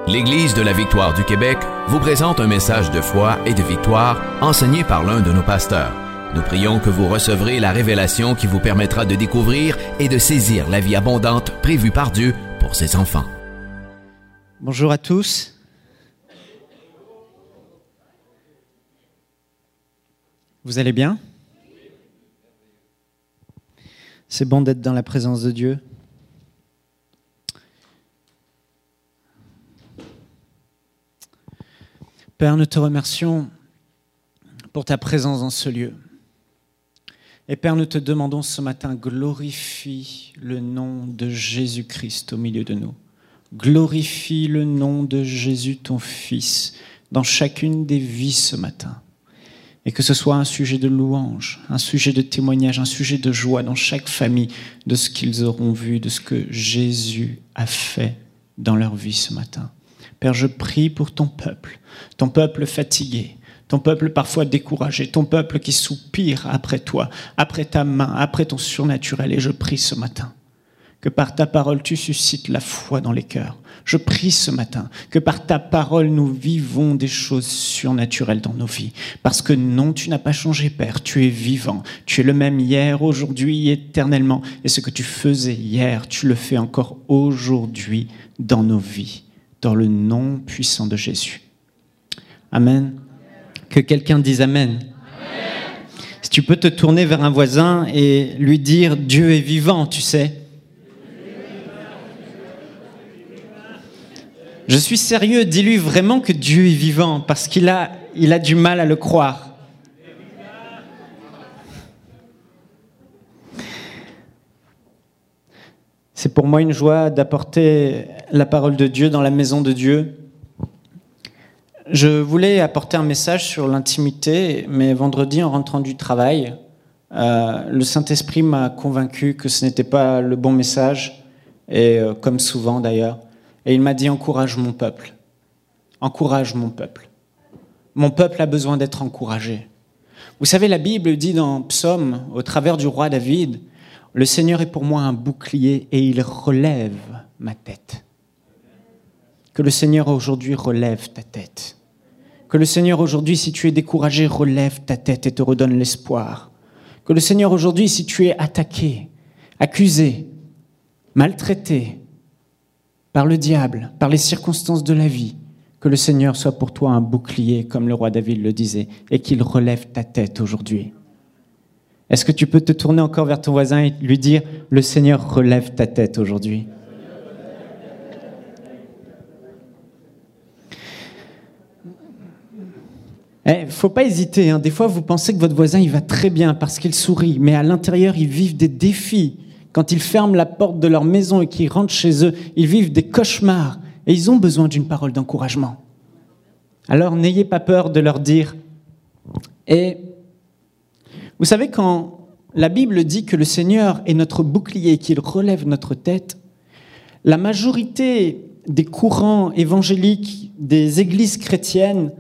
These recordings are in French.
L'Église de la Victoire du Québec vous présente un message de foi et de victoire enseigné par l'un de nos pasteurs. Nous prions que vous recevrez la révélation qui vous permettra de découvrir et de saisir la vie abondante prévue par Dieu pour ses enfants. Bonjour à tous. Vous allez bien ? C'est bon d'être dans la présence de Dieu. Père, nous te remercions pour ta présence dans ce lieu. Et Père, nous te demandons ce matin, glorifie le nom de Jésus-Christ au milieu de nous. Glorifie le nom de Jésus, ton Fils, dans chacune des vies ce matin. Et que ce soit un sujet de louange, un sujet de témoignage, un sujet de joie dans chaque famille, de ce qu'ils auront vu, de ce que Jésus a fait dans leur vie ce matin. Père, je prie pour ton peuple fatigué, ton peuple parfois découragé, ton peuple qui soupire après toi, après ta main, après ton surnaturel. Et je prie ce matin que par ta parole, tu suscites la foi dans les cœurs. Je prie ce matin que par ta parole, nous vivons des choses surnaturelles dans nos vies. Parce que non, tu n'as pas changé, Père. Tu es vivant. Tu es le même hier, aujourd'hui, éternellement. Et ce que tu faisais hier, tu le fais encore aujourd'hui dans nos vies. Dans le nom puissant de Jésus. Amen. Que quelqu'un dise Amen. Amen. Si tu peux te tourner vers un voisin et lui dire « Dieu est vivant », tu sais. Je suis sérieux, dis-lui vraiment que Dieu est vivant parce qu'il a du mal à le croire. C'est pour moi une joie d'apporter la parole de Dieu dans la maison de Dieu. Je voulais apporter un message sur l'intimité, mais vendredi, en rentrant du travail, le Saint-Esprit m'a convaincu que ce n'était pas le bon message, et comme souvent d'ailleurs. Et il m'a dit « Encourage mon peuple. Encourage mon peuple. Mon peuple a besoin d'être encouragé. » Vous savez, la Bible dit dans Psaume, au travers du roi David, « Le Seigneur est pour moi un bouclier et il relève ma tête. » Que le Seigneur aujourd'hui relève ta tête. Que le Seigneur aujourd'hui, si tu es découragé, relève ta tête et te redonne l'espoir. Que le Seigneur aujourd'hui, si tu es attaqué, accusé, maltraité par le diable, par les circonstances de la vie, que le Seigneur soit pour toi un bouclier, comme le roi David le disait, et qu'il relève ta tête aujourd'hui. Est-ce que tu peux te tourner encore vers ton voisin et lui dire « Le Seigneur relève ta tête aujourd'hui ». Il ne faut pas hésiter, hein. Des fois, vous pensez que votre voisin il va très bien parce qu'il sourit, mais à l'intérieur, ils vivent des défis. Quand ils ferment la porte de leur maison et qu'ils rentrent chez eux, ils vivent des cauchemars et ils ont besoin d'une parole d'encouragement. Alors, n'ayez pas peur de leur dire. Et vous savez, quand la Bible dit que le Seigneur est notre bouclier et qu'il relève notre tête, la majorité des courants évangéliques, des églises chrétiennes,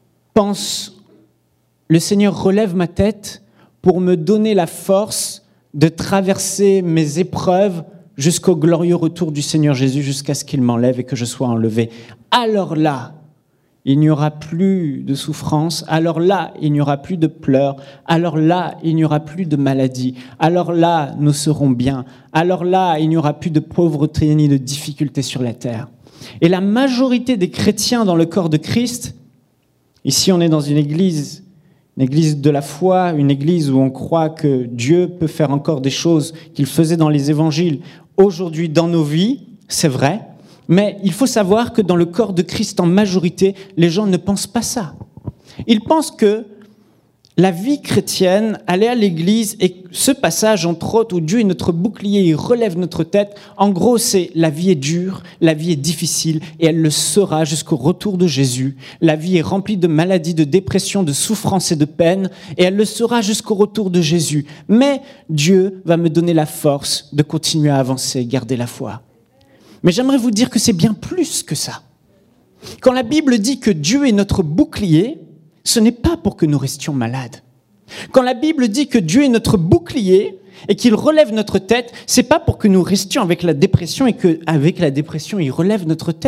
pense, le Seigneur relève ma tête pour me donner la force de traverser mes épreuves jusqu'au glorieux retour du Seigneur Jésus, jusqu'à ce qu'il m'enlève et que je sois enlevé. Alors là, il n'y aura plus de souffrance. Alors là, il n'y aura plus de pleurs. Alors là, il n'y aura plus de maladie. Alors là, nous serons bien. Alors là, il n'y aura plus de pauvreté ni de difficultés sur la terre. Et la majorité des chrétiens dans le corps de Christ, ici, on est dans une église de la foi, une église où on croit que Dieu peut faire encore des choses qu'il faisait dans les évangiles aujourd'hui dans nos vies, c'est vrai, mais il faut savoir que dans le corps de Christ, en majorité, les gens ne pensent pas ça. Ils pensent que la vie chrétienne, aller à l'église, et ce passage, entre autres, où Dieu est notre bouclier, il relève notre tête, en gros, c'est la vie est dure, la vie est difficile, et elle le sera jusqu'au retour de Jésus. La vie est remplie de maladies, de dépression, de souffrance et de peine, et elle le sera jusqu'au retour de Jésus. Mais Dieu va me donner la force de continuer à avancer, garder la foi. Mais j'aimerais vous dire que c'est bien plus que ça. Quand la Bible dit que Dieu est notre bouclier, ce n'est pas pour que nous restions malades. Quand la Bible dit que Dieu est notre bouclier et qu'il relève notre tête, c'est pas pour que nous restions avec la dépression et qu'avec la dépression, il relève notre tête.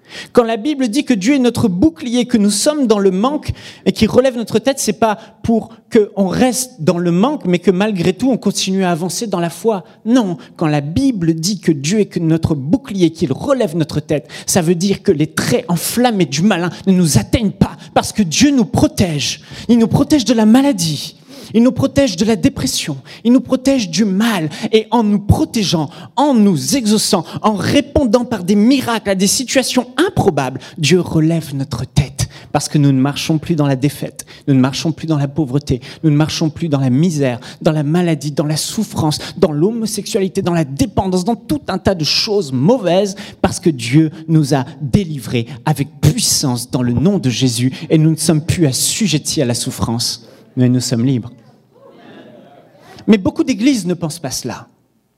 Quand la Bible dit que Dieu est notre bouclier, que nous sommes dans le manque et qu'il relève notre tête, c'est pas pour qu'on reste dans le manque, mais que malgré tout, on continue à avancer dans la foi. Non, quand la Bible dit que Dieu est notre bouclier, qu'il relève notre tête, ça veut dire que les traits enflammés du malin ne nous atteignent pas, parce que Dieu nous protège. Il nous protège de la maladie. Il nous protège de la dépression, il nous protège du mal, et en nous protégeant, en nous exauçant, en répondant par des miracles à des situations improbables, Dieu relève notre tête, parce que nous ne marchons plus dans la défaite, nous ne marchons plus dans la pauvreté, nous ne marchons plus dans la misère, dans la maladie, dans la souffrance, dans l'homosexualité, dans la dépendance, dans tout un tas de choses mauvaises, parce que Dieu nous a délivrés avec puissance dans le nom de Jésus, et nous ne sommes plus assujettis à la souffrance, mais nous sommes libres. Mais beaucoup d'églises ne pensent pas cela.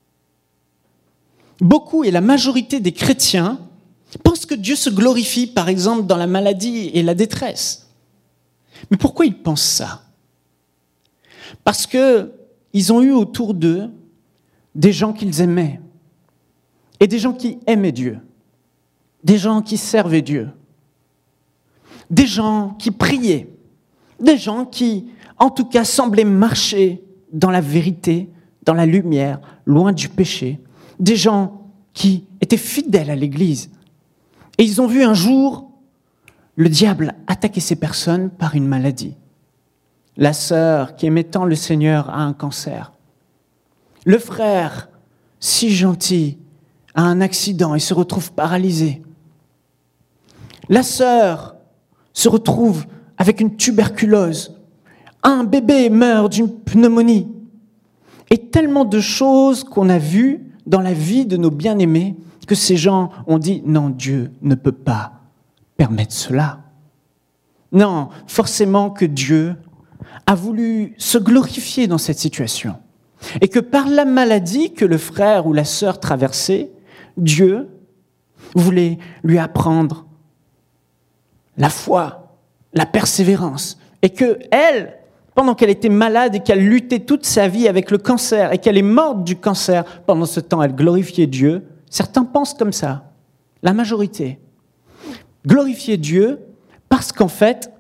Beaucoup et la majorité des chrétiens pensent que Dieu se glorifie, par exemple, dans la maladie et la détresse. Mais pourquoi ils pensent ça ? Parce qu'ils ont eu autour d'eux des gens qu'ils aimaient, et des gens qui aimaient Dieu, des gens qui servaient Dieu, des gens qui priaient, des gens qui, en tout cas, semblaient marcher dans la vérité, dans la lumière, loin du péché, des gens qui étaient fidèles à l'Église. Et ils ont vu un jour le diable attaquer ces personnes par une maladie. La sœur qui aimait tant le Seigneur a un cancer. Le frère, si gentil, a un accident et se retrouve paralysé. La sœur se retrouve avec une tuberculose. Un bébé meurt d'une pneumonie. Et tellement de choses qu'on a vues dans la vie de nos bien-aimés que ces gens ont dit « Non, Dieu ne peut pas permettre cela. » Non, forcément que Dieu a voulu se glorifier dans cette situation. Et que par la maladie que le frère ou la sœur traversait, Dieu voulait lui apprendre la foi, la persévérance. Et que elle, pendant qu'elle était malade et qu'elle luttait toute sa vie avec le cancer et qu'elle est morte du cancer, pendant ce temps, elle glorifiait Dieu. Certains pensent comme ça, la majorité. Glorifier Dieu parce qu'en fait,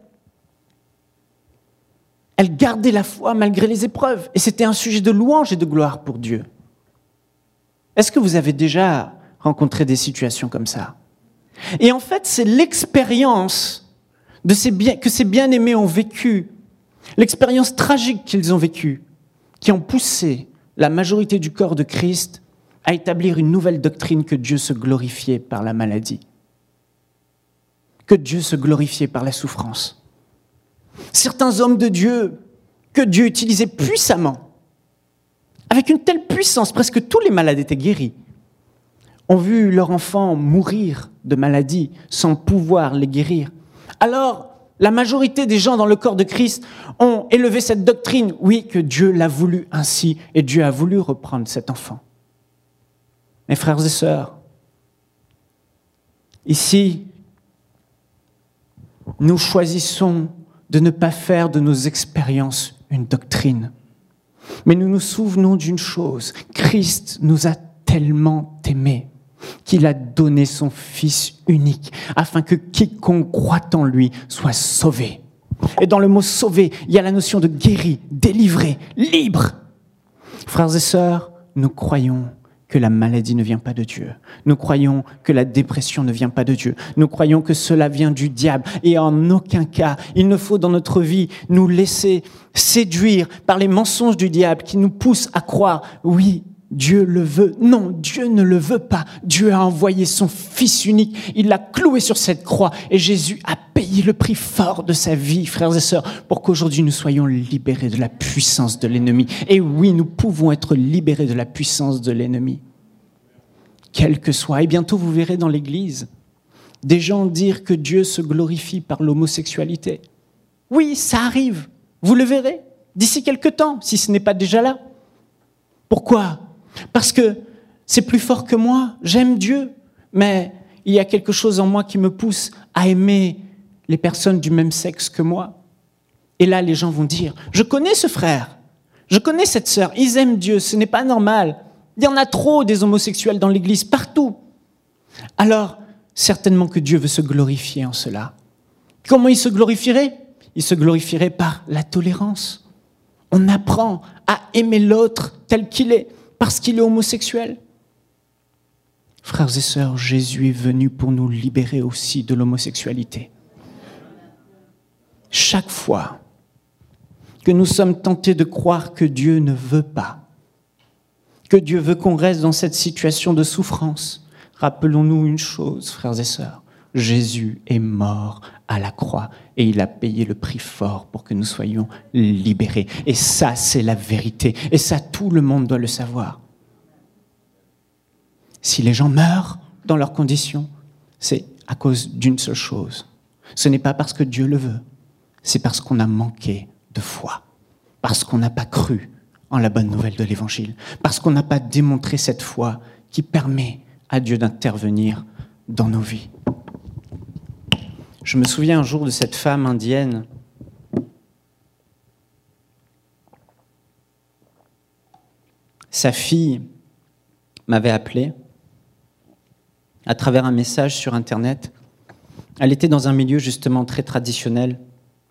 elle gardait la foi malgré les épreuves. Et c'était un sujet de louange et de gloire pour Dieu. Est-ce que vous avez déjà rencontré des situations comme ça ? Et en fait, c'est l'expérience que ces bien-aimés ont vécue, l'expérience tragique qu'ils ont vécue, qui ont poussé la majorité du corps de Christ à établir une nouvelle doctrine que Dieu se glorifiait par la maladie, que Dieu se glorifiait par la souffrance. Certains hommes de Dieu, que Dieu utilisait puissamment, avec une telle puissance, presque tous les malades étaient guéris, ont vu leurs enfants mourir de maladie sans pouvoir les guérir. Alors, la majorité des gens dans le corps de Christ ont élevé cette doctrine, oui, que Dieu l'a voulu ainsi, et Dieu a voulu reprendre cet enfant. Mes frères et sœurs, ici, nous choisissons de ne pas faire de nos expériences une doctrine. Mais nous nous souvenons d'une chose, Christ nous a tellement aimés qu'il a donné son Fils unique, afin que quiconque croit en lui soit sauvé. Et dans le mot « sauvé », il y a la notion de guéri, délivré, libre. Frères et sœurs, nous croyons que la maladie ne vient pas de Dieu. Nous croyons que la dépression ne vient pas de Dieu. Nous croyons que cela vient du diable. Et en aucun cas, il ne faut dans notre vie nous laisser séduire par les mensonges du diable qui nous poussent à croire, oui, Dieu le veut. Non, Dieu ne le veut pas. Dieu a envoyé son Fils unique. Il l'a cloué sur cette croix. Et Jésus a payé le prix fort de sa vie, frères et sœurs, pour qu'aujourd'hui nous soyons libérés de la puissance de l'ennemi. Et oui, nous pouvons être libérés de la puissance de l'ennemi. Quel que soit. Et bientôt, vous verrez dans l'Église des gens dire que Dieu se glorifie par l'homosexualité. Oui, ça arrive. Vous le verrez d'ici quelque temps, si ce n'est pas déjà là. Pourquoi ? Parce que c'est plus fort que moi, j'aime Dieu, mais il y a quelque chose en moi qui me pousse à aimer les personnes du même sexe que moi. Et là, les gens vont dire, je connais ce frère, je connais cette sœur, ils aiment Dieu, ce n'est pas normal. Il y en a trop des homosexuels dans l'église, partout. Alors, Certainement que Dieu veut se glorifier en cela. Comment il se glorifierait ? Il se glorifierait par la tolérance. On apprend à aimer l'autre tel qu'il est, parce qu'il est homosexuel. Frères et sœurs, Jésus est venu pour nous libérer aussi de l'homosexualité. Chaque fois que nous sommes tentés de croire que Dieu ne veut pas, que Dieu veut qu'on reste dans cette situation de souffrance, rappelons-nous une chose, frères et sœurs, Jésus est mort à la croix et il a payé le prix fort pour que nous soyons libérés. Et ça, c'est la vérité. Et ça, tout le monde doit le savoir. Si les gens meurent dans leurs conditions, c'est à cause d'une seule chose. Ce n'est pas parce que Dieu le veut, c'est parce qu'on a manqué de foi, parce qu'on n'a pas cru en la bonne nouvelle de l'Évangile, parce qu'on n'a pas démontré cette foi qui permet à Dieu d'intervenir dans nos vies. Je me souviens un jour de cette femme indienne. Sa fille m'avait appelé à travers un message sur Internet. Elle était dans un milieu justement très traditionnel.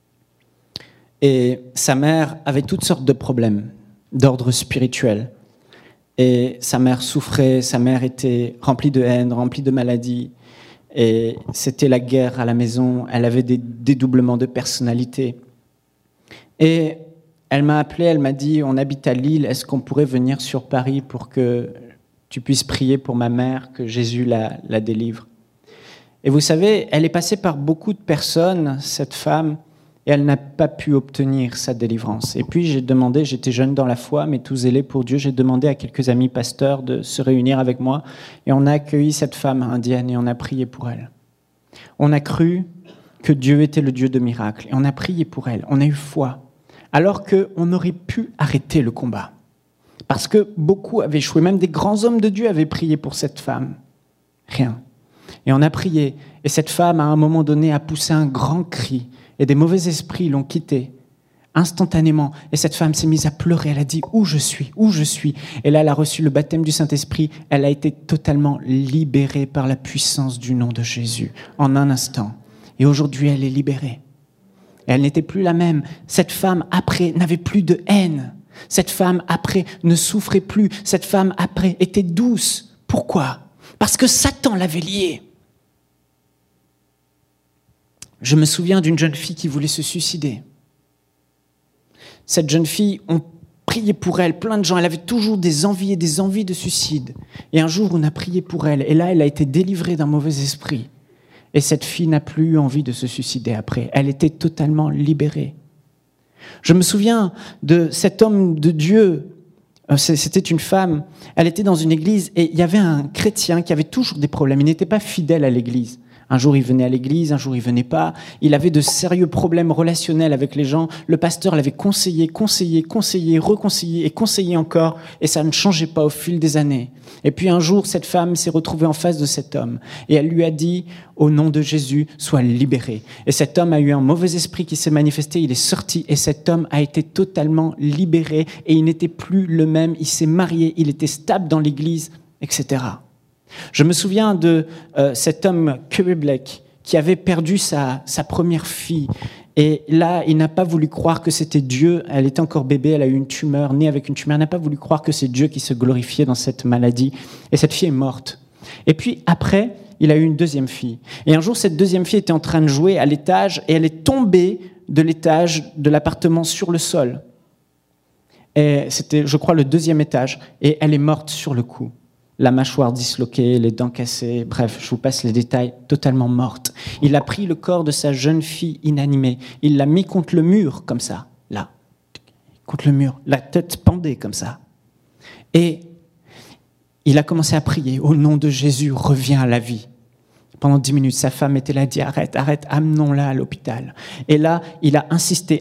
Et sa mère avait toutes sortes de problèmes d'ordre spirituel. Et sa mère souffrait, sa mère était remplie de haine, remplie de maladies. Et c'était la guerre à la maison, elle avait des dédoublements de personnalité. Et elle m'a appelé, elle m'a dit, on habite à Lille, est-ce qu'on pourrait venir sur Paris pour que tu puisses prier pour ma mère, que Jésus la délivre. Et vous savez, elle est passée par beaucoup de personnes, cette femme, et elle n'a pas pu obtenir sa délivrance. Et puis j'ai demandé, j'étais jeune dans la foi, mais tout zélé pour Dieu, j'ai demandé à quelques amis pasteurs de se réunir avec moi, et on a accueilli cette femme indienne et on a prié pour elle. On a cru que Dieu était le Dieu de miracles, et on a prié pour elle, on a eu foi, alors qu'on aurait pu arrêter le combat. Parce que beaucoup avaient échoué, même des grands hommes de Dieu avaient prié pour cette femme. Rien. Et on a prié, et cette femme, à un moment donné, a poussé un grand cri, et des mauvais esprits l'ont quittée instantanément. Et cette femme s'est mise à pleurer. Elle a dit « Où je suis ? Où je suis ?» Et là, elle a reçu le baptême du Saint-Esprit. Elle a été totalement libérée par la puissance du nom de Jésus en un instant. Et aujourd'hui, elle est libérée. Et elle n'était plus la même. Cette femme, après, n'avait plus de haine. Cette femme, après, ne souffrait plus. Cette femme, après, était douce. Pourquoi ? Parce que Satan l'avait liée. Je me souviens d'une jeune fille qui voulait se suicider. Cette jeune fille, on priait pour elle, plein de gens. Elle avait toujours des envies et des envies de suicide. Et un jour, on a prié pour elle. Et là, elle a été délivrée d'un mauvais esprit. Et cette fille n'a plus eu envie de se suicider après. Elle était totalement libérée. Je me souviens de cet homme de Dieu. C'était une femme. Elle était dans une église et il y avait un chrétien qui avait toujours des problèmes. Il n'était pas fidèle à l'église. Un jour, il venait à l'église, un jour, il venait pas. Il avait de sérieux problèmes relationnels avec les gens. Le pasteur l'avait conseillé, reconseillé et conseillé encore. Et ça ne changeait pas au fil des années. Et puis un jour, cette femme s'est retrouvée en face de cet homme. Et elle lui a dit, au nom de Jésus, sois libéré. Et cet homme a eu un mauvais esprit qui s'est manifesté. Il est sorti et cet homme a été totalement libéré. Et il n'était plus le même. Il s'est marié, il était stable dans l'église, etc. Je me souviens de cet homme, Curry Blake, qui avait perdu sa première fille. Et là, il n'a pas voulu croire que c'était Dieu. Elle était encore bébé, elle a eu une tumeur, née avec une tumeur. Il n'a pas voulu croire que c'est Dieu qui se glorifiait dans cette maladie. Et cette fille est morte. Et puis après, il a eu une deuxième fille. Et un jour, cette deuxième fille était en train de jouer à l'étage et elle est tombée de l'étage de l'appartement sur le sol. Et c'était, je crois, le deuxième étage. Et elle est morte sur le coup. La mâchoire disloquée, les dents cassées, bref, je vous passe les détails, totalement morte. Il a pris le corps de sa jeune fille inanimée, il l'a mis contre le mur, comme ça, là, contre le mur, la tête pendée comme ça. Et il a commencé à prier, au nom de Jésus, reviens à la vie. Pendant 10 minutes, sa femme était là, dit arrête, amenons-la à l'hôpital. Et là, il a insisté.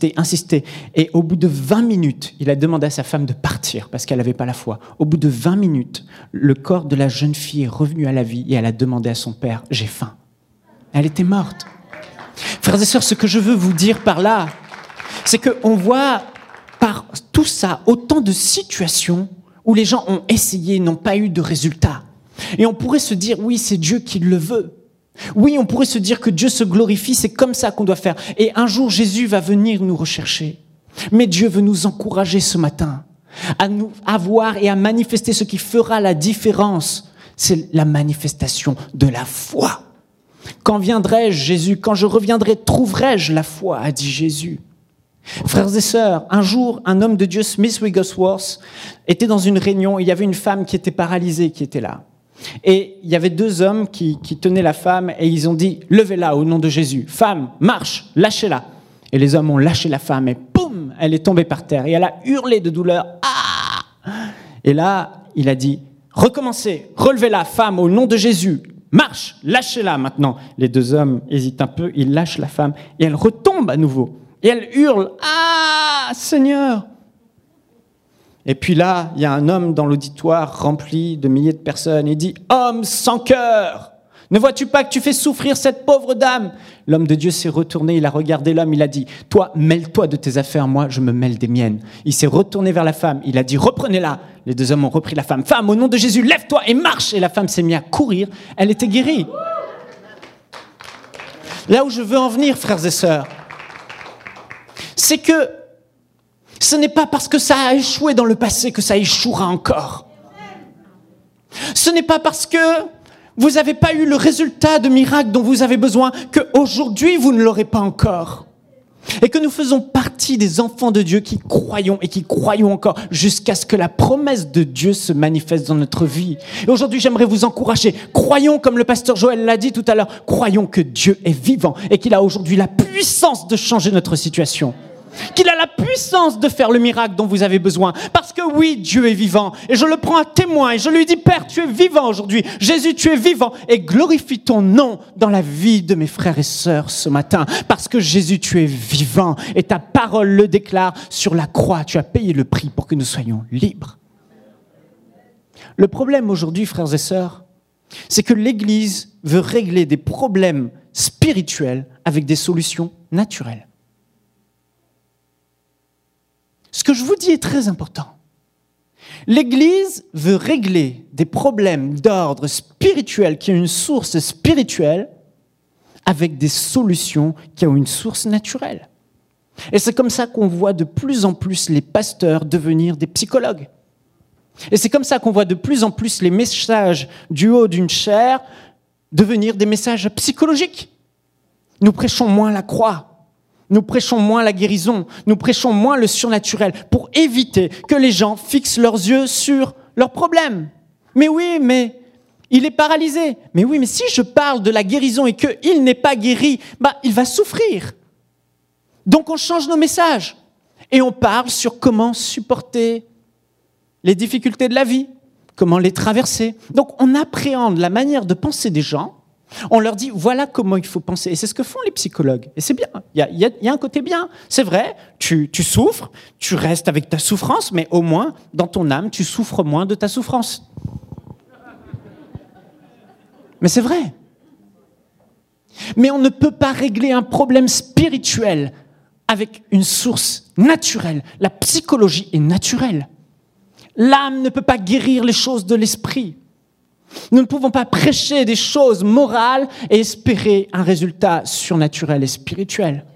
Et au bout de 20 minutes, il a demandé à sa femme de partir parce qu'elle n'avait pas la foi. Au bout de 20 minutes, le corps de la jeune fille est revenu à la vie et elle a demandé à son père, j'ai faim. Elle était morte. Frères et sœurs, ce que je veux vous dire par là, c'est qu'on voit par tout ça autant de situations où les gens ont essayé, n'ont pas eu de résultat. Et on pourrait se dire, oui, c'est Dieu qui le veut. Oui, on pourrait se dire que Dieu se glorifie, c'est comme ça qu'on doit faire. Et un jour, Jésus va venir nous rechercher. Mais Dieu veut nous encourager ce matin à voir et à manifester ce qui fera la différence. C'est la manifestation de la foi. Quand viendrai-je, Jésus? Quand je reviendrai, trouverai-je la foi? A dit Jésus. Frères et sœurs, un jour, un homme de Dieu, Smith Wigglesworth, était dans une réunion. Il y avait une femme qui était paralysée, qui était là. Et il y avait 2 hommes qui tenaient la femme et ils ont dit « Levez-la au nom de Jésus. Femme, marche, lâchez-la. » Et les hommes ont lâché la femme et poum, elle est tombée par terre et elle a hurlé de douleur. Ah! Et là, il a dit « Recommencez, relevez-la, femme, au nom de Jésus. Marche, lâchez-la maintenant. » Les 2 hommes hésitent un peu, ils lâchent la femme et elle retombe à nouveau. Et elle hurle « Ah, Seigneur !» Et puis là, il y a un homme dans l'auditoire rempli de milliers de personnes. Il dit « Homme sans cœur, ne vois-tu pas que tu fais souffrir cette pauvre dame ?» L'homme de Dieu s'est retourné, il a regardé l'homme, il a dit « Toi, mêle-toi de tes affaires, moi, je me mêle des miennes. » Il s'est retourné vers la femme, il a dit « Reprenez-la !» Les 2 hommes ont repris la femme. « Femme, au nom de Jésus, lève-toi et marche !» Et la femme s'est mise à courir, elle était guérie. Là où je veux en venir, frères et sœurs, c'est que ce n'est pas parce que ça a échoué dans le passé que ça échouera encore. Ce n'est pas parce que vous n'avez pas eu le résultat de miracle dont vous avez besoin qu'aujourd'hui vous ne l'aurez pas encore. Et que nous faisons partie des enfants de Dieu qui croyons et qui croyons encore jusqu'à ce que la promesse de Dieu se manifeste dans notre vie. Et aujourd'hui, j'aimerais vous encourager. Croyons, comme le pasteur Joël l'a dit tout à l'heure, croyons que Dieu est vivant et qu'il a aujourd'hui la puissance de changer notre situation. Qu'il a la puissance de faire le miracle dont vous avez besoin. Parce que oui, Dieu est vivant. Et je le prends à témoin. Et je lui dis, Père, tu es vivant aujourd'hui. Jésus, tu es vivant. Et glorifie ton nom dans la vie de mes frères et sœurs ce matin. Parce que Jésus, tu es vivant. Et ta parole le déclare sur la croix. Tu as payé le prix pour que nous soyons libres. Le problème aujourd'hui, frères et sœurs, c'est que l'Église veut régler des problèmes spirituels avec des solutions naturelles. Ce que je vous dis est très important. L'Église veut régler des problèmes d'ordre spirituel qui ont une source spirituelle avec des solutions qui ont une source naturelle. Et c'est comme ça qu'on voit de plus en plus les pasteurs devenir des psychologues. Et c'est comme ça qu'on voit de plus en plus les messages du haut d'une chaire devenir des messages psychologiques. Nous prêchons moins la croix. Nous prêchons moins la guérison, nous prêchons moins le surnaturel pour éviter que les gens fixent leurs yeux sur leurs problèmes. Mais oui, mais il est paralysé. Mais oui, mais si je parle de la guérison et qu'il n'est pas guéri, il va souffrir. Donc on change nos messages et on parle sur comment supporter les difficultés de la vie, comment les traverser. Donc on appréhende la manière de penser des gens. On leur dit, voilà comment il faut penser. Et c'est ce que font les psychologues. Et c'est bien, il y a un côté bien. C'est vrai, tu souffres, tu restes avec ta souffrance, mais au moins, dans ton âme, tu souffres moins de ta souffrance. Mais c'est vrai. Mais on ne peut pas régler un problème spirituel avec une source naturelle. La psychologie est naturelle. L'âme ne peut pas guérir les choses de l'esprit. Nous ne pouvons pas prêcher des choses morales et espérer un résultat surnaturel et spirituel.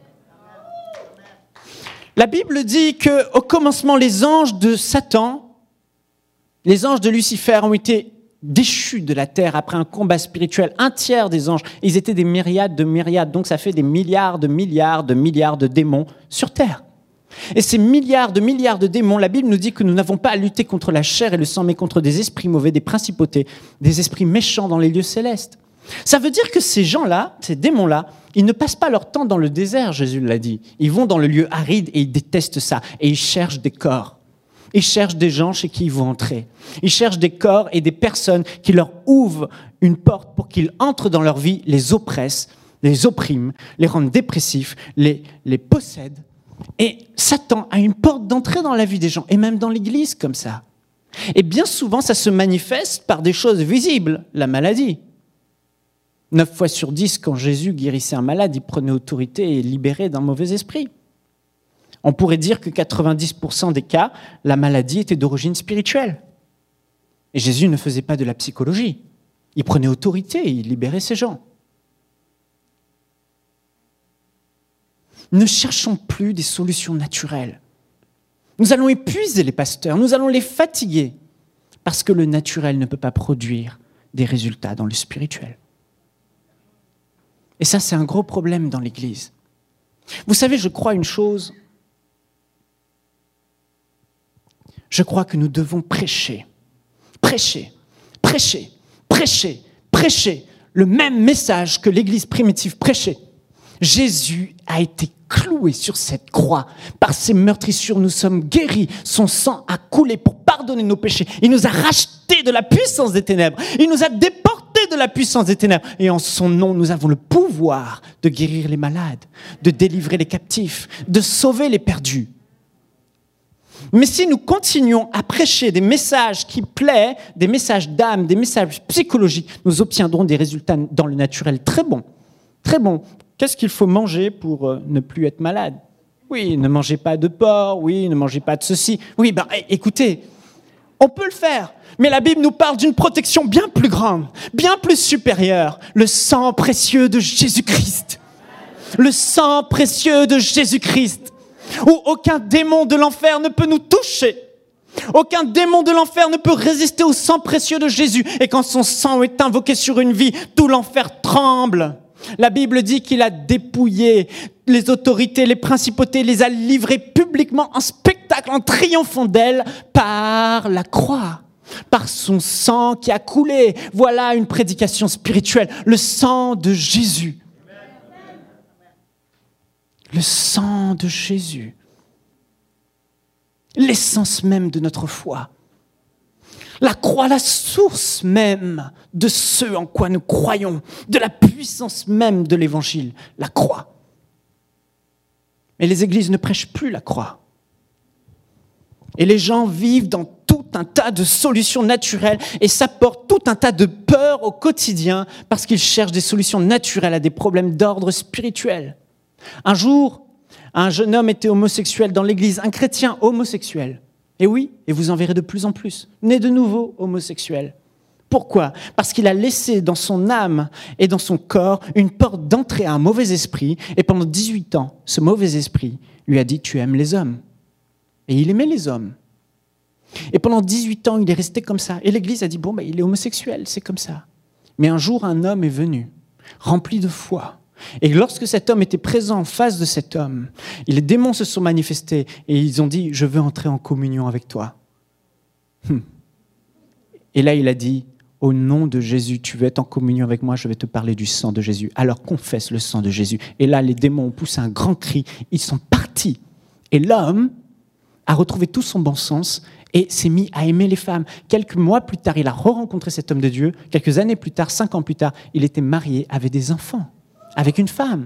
La Bible dit qu'au commencement, les anges de Satan, les anges de Lucifer ont été déchus de la terre après un combat spirituel. 1/3 des anges, ils étaient des myriades de myriades, donc ça fait des milliards de démons sur terre. Et ces milliards de démons, la Bible nous dit que nous n'avons pas à lutter contre la chair et le sang, mais contre des esprits mauvais, des principautés, des esprits méchants dans les lieux célestes. Ça veut dire que ces gens-là, ces démons-là, ils ne passent pas leur temps dans le désert, Jésus l'a dit. Ils vont dans le lieu aride et ils détestent ça. Et ils cherchent des corps. Ils cherchent des gens chez qui ils vont entrer. Ils cherchent des corps et des personnes qui leur ouvrent une porte pour qu'ils entrent dans leur vie, les oppressent, les oppriment, les rendent dépressifs, les possèdent. Et Satan a une porte d'entrée dans la vie des gens, et même dans l'Église comme ça. Et bien souvent, ça se manifeste par des choses visibles, la maladie. 9 fois sur 10, quand Jésus guérissait un malade, il prenait autorité et libérait d'un mauvais esprit. On pourrait dire que 90% des cas, la maladie était d'origine spirituelle. Et Jésus ne faisait pas de la psychologie. Il prenait autorité et il libérait ces gens. Ne cherchons plus des solutions naturelles. Nous allons épuiser les pasteurs, nous allons les fatiguer, parce que le naturel ne peut pas produire des résultats dans le spirituel. Et ça, c'est un gros problème dans l'Église. Vous savez, je crois une chose. Je crois que nous devons prêcher le même message que l'Église primitive prêchait. Jésus a été cloué sur cette croix. Par ses meurtrissures, nous sommes guéris. Son sang a coulé pour pardonner nos péchés. Il nous a rachetés de la puissance des ténèbres. Il nous a déportés de la puissance des ténèbres. Et en son nom, nous avons le pouvoir de guérir les malades, de délivrer les captifs, de sauver les perdus. Mais si nous continuons à prêcher des messages qui plaisent, des messages d'âme, des messages psychologiques, nous obtiendrons des résultats dans le naturel très bons. Très bons. Qu'est-ce qu'il faut manger pour ne plus être malade ? Oui, ne mangez pas de porc, oui, ne mangez pas de ceci. Oui, écoutez, on peut le faire, mais la Bible nous parle d'une protection bien plus grande, bien plus supérieure, le sang précieux de Jésus-Christ. Le sang précieux de Jésus-Christ, où aucun démon de l'enfer ne peut nous toucher. Aucun démon de l'enfer ne peut résister au sang précieux de Jésus. Et quand son sang est invoqué sur une vie, tout l'enfer tremble. La Bible dit qu'il a dépouillé les autorités, les principautés, les a livrées publiquement en spectacle, en triomphant d'elles par la croix, par son sang qui a coulé. Voilà une prédication spirituelle, le sang de Jésus. Le sang de Jésus, l'essence même de notre foi. La croix, la source même de ce en quoi nous croyons, de la puissance même de l'évangile, la croix. Mais les églises ne prêchent plus la croix. Et les gens vivent dans tout un tas de solutions naturelles et s'apportent tout un tas de peurs au quotidien parce qu'ils cherchent des solutions naturelles à des problèmes d'ordre spirituel. Un jour, un jeune homme était homosexuel dans l'église, un chrétien homosexuel. Et oui, et vous en verrez de plus en plus, né de nouveau homosexuel. Pourquoi ? Parce qu'il a laissé dans son âme et dans son corps une porte d'entrée à un mauvais esprit. Et pendant 18 ans, ce mauvais esprit lui a dit « tu aimes les hommes ». Et il aimait les hommes. Et pendant 18 ans, il est resté comme ça. Et l'église a dit « bon, il est homosexuel, c'est comme ça ». Mais un jour, un homme est venu, rempli de foi. Et lorsque cet homme était présent en face de cet homme, les démons se sont manifestés et ils ont dit « je veux entrer en communion avec toi ». Et là, il a dit « au nom de Jésus, tu veux être en communion avec moi, je vais te parler du sang de Jésus. Alors confesse le sang de Jésus ». Et là, les démons ont poussé un grand cri, ils sont partis. Et l'homme a retrouvé tout son bon sens et s'est mis à aimer les femmes. Quelques mois plus tard, il a re-rencontré cet homme de Dieu. Quelques années plus tard, 5 ans plus tard, il était marié, avait des enfants. Avec une femme.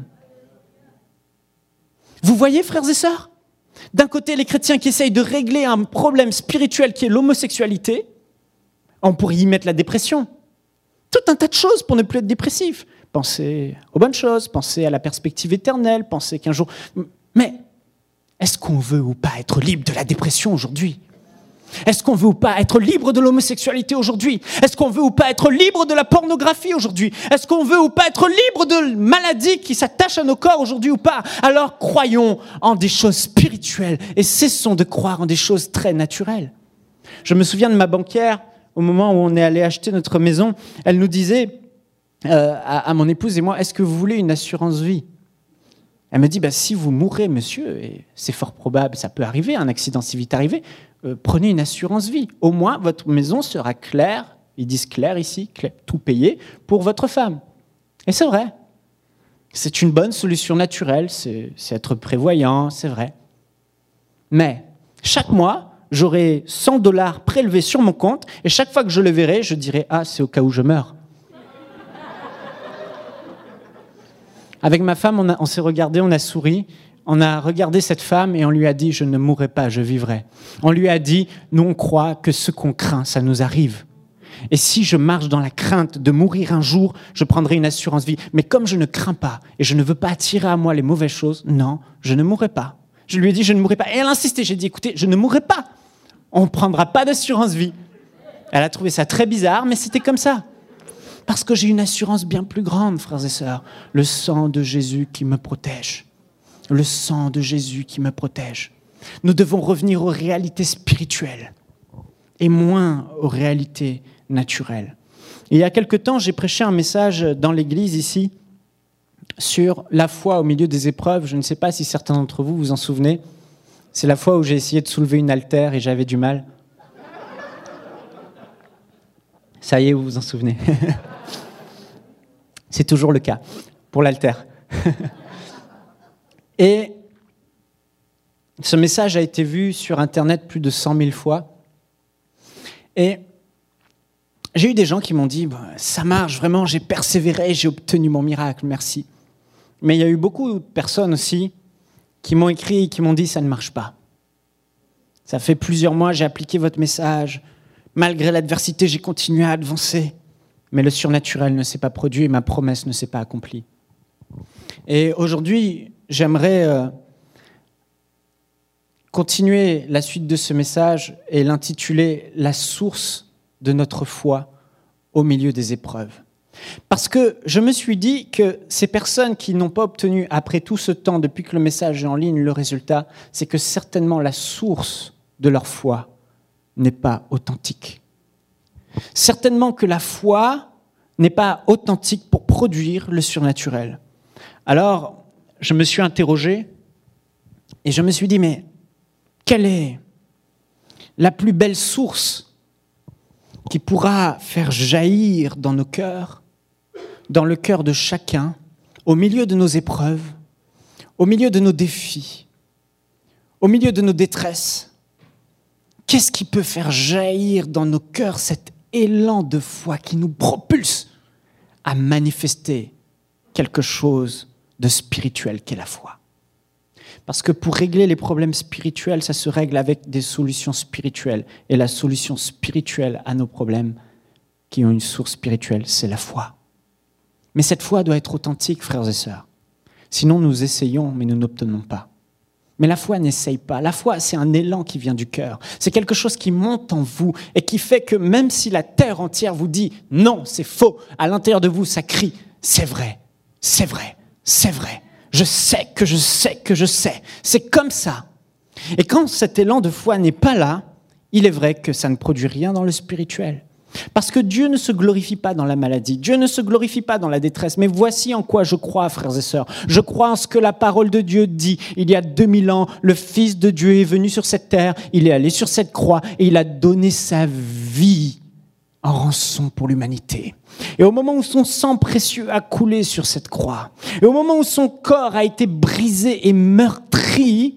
Vous voyez, frères et sœurs ? D'un côté, les chrétiens qui essayent de régler un problème spirituel qui est l'homosexualité, on pourrait y mettre la dépression. Tout un tas de choses pour ne plus être dépressif. Pensez aux bonnes choses, pensez à la perspective éternelle, pensez qu'un jour... Mais est-ce qu'on veut ou pas être libre de la dépression aujourd'hui ? Est-ce qu'on veut ou pas être libre de l'homosexualité aujourd'hui ? Est-ce qu'on veut ou pas être libre de la pornographie aujourd'hui ? Est-ce qu'on veut ou pas être libre de maladies qui s'attachent à nos corps aujourd'hui ou pas ? Alors croyons en des choses spirituelles et cessons de croire en des choses très naturelles. Je me souviens de ma banquière, au moment où on est allé acheter notre maison, elle nous disait à mon épouse et moi, est-ce que vous voulez une assurance vie ? Elle me dit, si vous mourrez, monsieur, et c'est fort probable, ça peut arriver, un accident si vite arrivé, prenez une assurance vie. Au moins, votre maison sera claire, ils disent clair ici, clair, tout payé, pour votre femme. Et c'est vrai. C'est une bonne solution naturelle, c'est être prévoyant, c'est vrai. Mais chaque mois, j'aurai $100 prélevés sur mon compte, et chaque fois que je le verrai, je dirai, c'est au cas où je meurs. Avec ma femme, on s'est regardé, on a souri, on a regardé cette femme et on lui a dit « je ne mourrai pas, je vivrai ». On lui a dit « nous on croit que ce qu'on craint, ça nous arrive. Et si je marche dans la crainte de mourir un jour, je prendrai une assurance vie. Mais comme je ne crains pas et je ne veux pas attirer à moi les mauvaises choses, non, je ne mourrai pas ». Je lui ai dit « je ne mourrai pas ». Et elle insistait, j'ai dit « écoutez, je ne mourrai pas. On ne prendra pas d'assurance vie ». Elle a trouvé ça très bizarre, mais c'était comme ça. Parce que j'ai une assurance bien plus grande, frères et sœurs, le sang de Jésus qui me protège. le sang de Jésus qui me protège. Nous devons revenir aux réalités spirituelles et moins aux réalités naturelles. Et il y a quelque temps, j'ai prêché un message dans l'église ici sur la foi au milieu des épreuves. Je ne sais pas si certains d'entre vous vous en souvenez. C'est la fois où j'ai essayé de soulever une haltère et j'avais du mal. Ça y est, vous vous en souvenez. C'est toujours le cas pour l'haltère. Et ce message a été vu sur Internet plus de 100 000 fois. Et j'ai eu des gens qui m'ont dit « Ça marche, vraiment, j'ai persévéré, j'ai obtenu mon miracle, merci. » Mais il y a eu beaucoup de personnes aussi qui m'ont écrit et qui m'ont dit « Ça ne marche pas. Ça fait plusieurs mois, j'ai appliqué votre message. Malgré l'adversité, j'ai continué à avancer. Mais le surnaturel ne s'est pas produit et ma promesse ne s'est pas accomplie. » Et aujourd'hui, j'aimerais continuer la suite de ce message et l'intituler « La source de notre foi au milieu des épreuves ». Parce que je me suis dit que ces personnes qui n'ont pas obtenu, après tout ce temps, depuis que le message est en ligne, le résultat, c'est que certainement la source de leur foi n'est pas authentique. Certainement que la foi n'est pas authentique pour produire le surnaturel. Alors, je me suis interrogé et je me suis dit, mais quelle est la plus belle source qui pourra faire jaillir dans nos cœurs, dans le cœur de chacun, au milieu de nos épreuves, au milieu de nos défis, au milieu de nos détresses? Qu'est-ce qui peut faire jaillir dans nos cœurs cet élan de foi qui nous propulse à manifester quelque chose de spirituel qu'est la foi? Parce que pour régler les problèmes spirituels, ça se règle avec des solutions spirituelles. Et la solution spirituelle à nos problèmes qui ont une source spirituelle, c'est la foi. Mais cette foi doit être authentique, frères et sœurs. Sinon, nous essayons, mais nous n'obtenons pas. Mais la foi n'essaye pas. La foi, c'est un élan qui vient du cœur. C'est quelque chose qui monte en vous et qui fait que même si la terre entière vous dit « non, c'est faux », à l'intérieur de vous, ça crie « c'est vrai, c'est vrai, c'est vrai ». Je sais que je sais que je sais. C'est comme ça. Et quand cet élan de foi n'est pas là, il est vrai que ça ne produit rien dans le spirituel. Parce que Dieu ne se glorifie pas dans la maladie. Dieu ne se glorifie pas dans la détresse. Mais voici en quoi je crois, frères et sœurs. Je crois en ce que la parole de Dieu dit. Il y a 2000 ans, le Fils de Dieu est venu sur cette terre. Il est allé sur cette croix et il a donné sa vie en rançon pour l'humanité. Et au moment où son sang précieux a coulé sur cette croix, et au moment où son corps a été brisé et meurtri,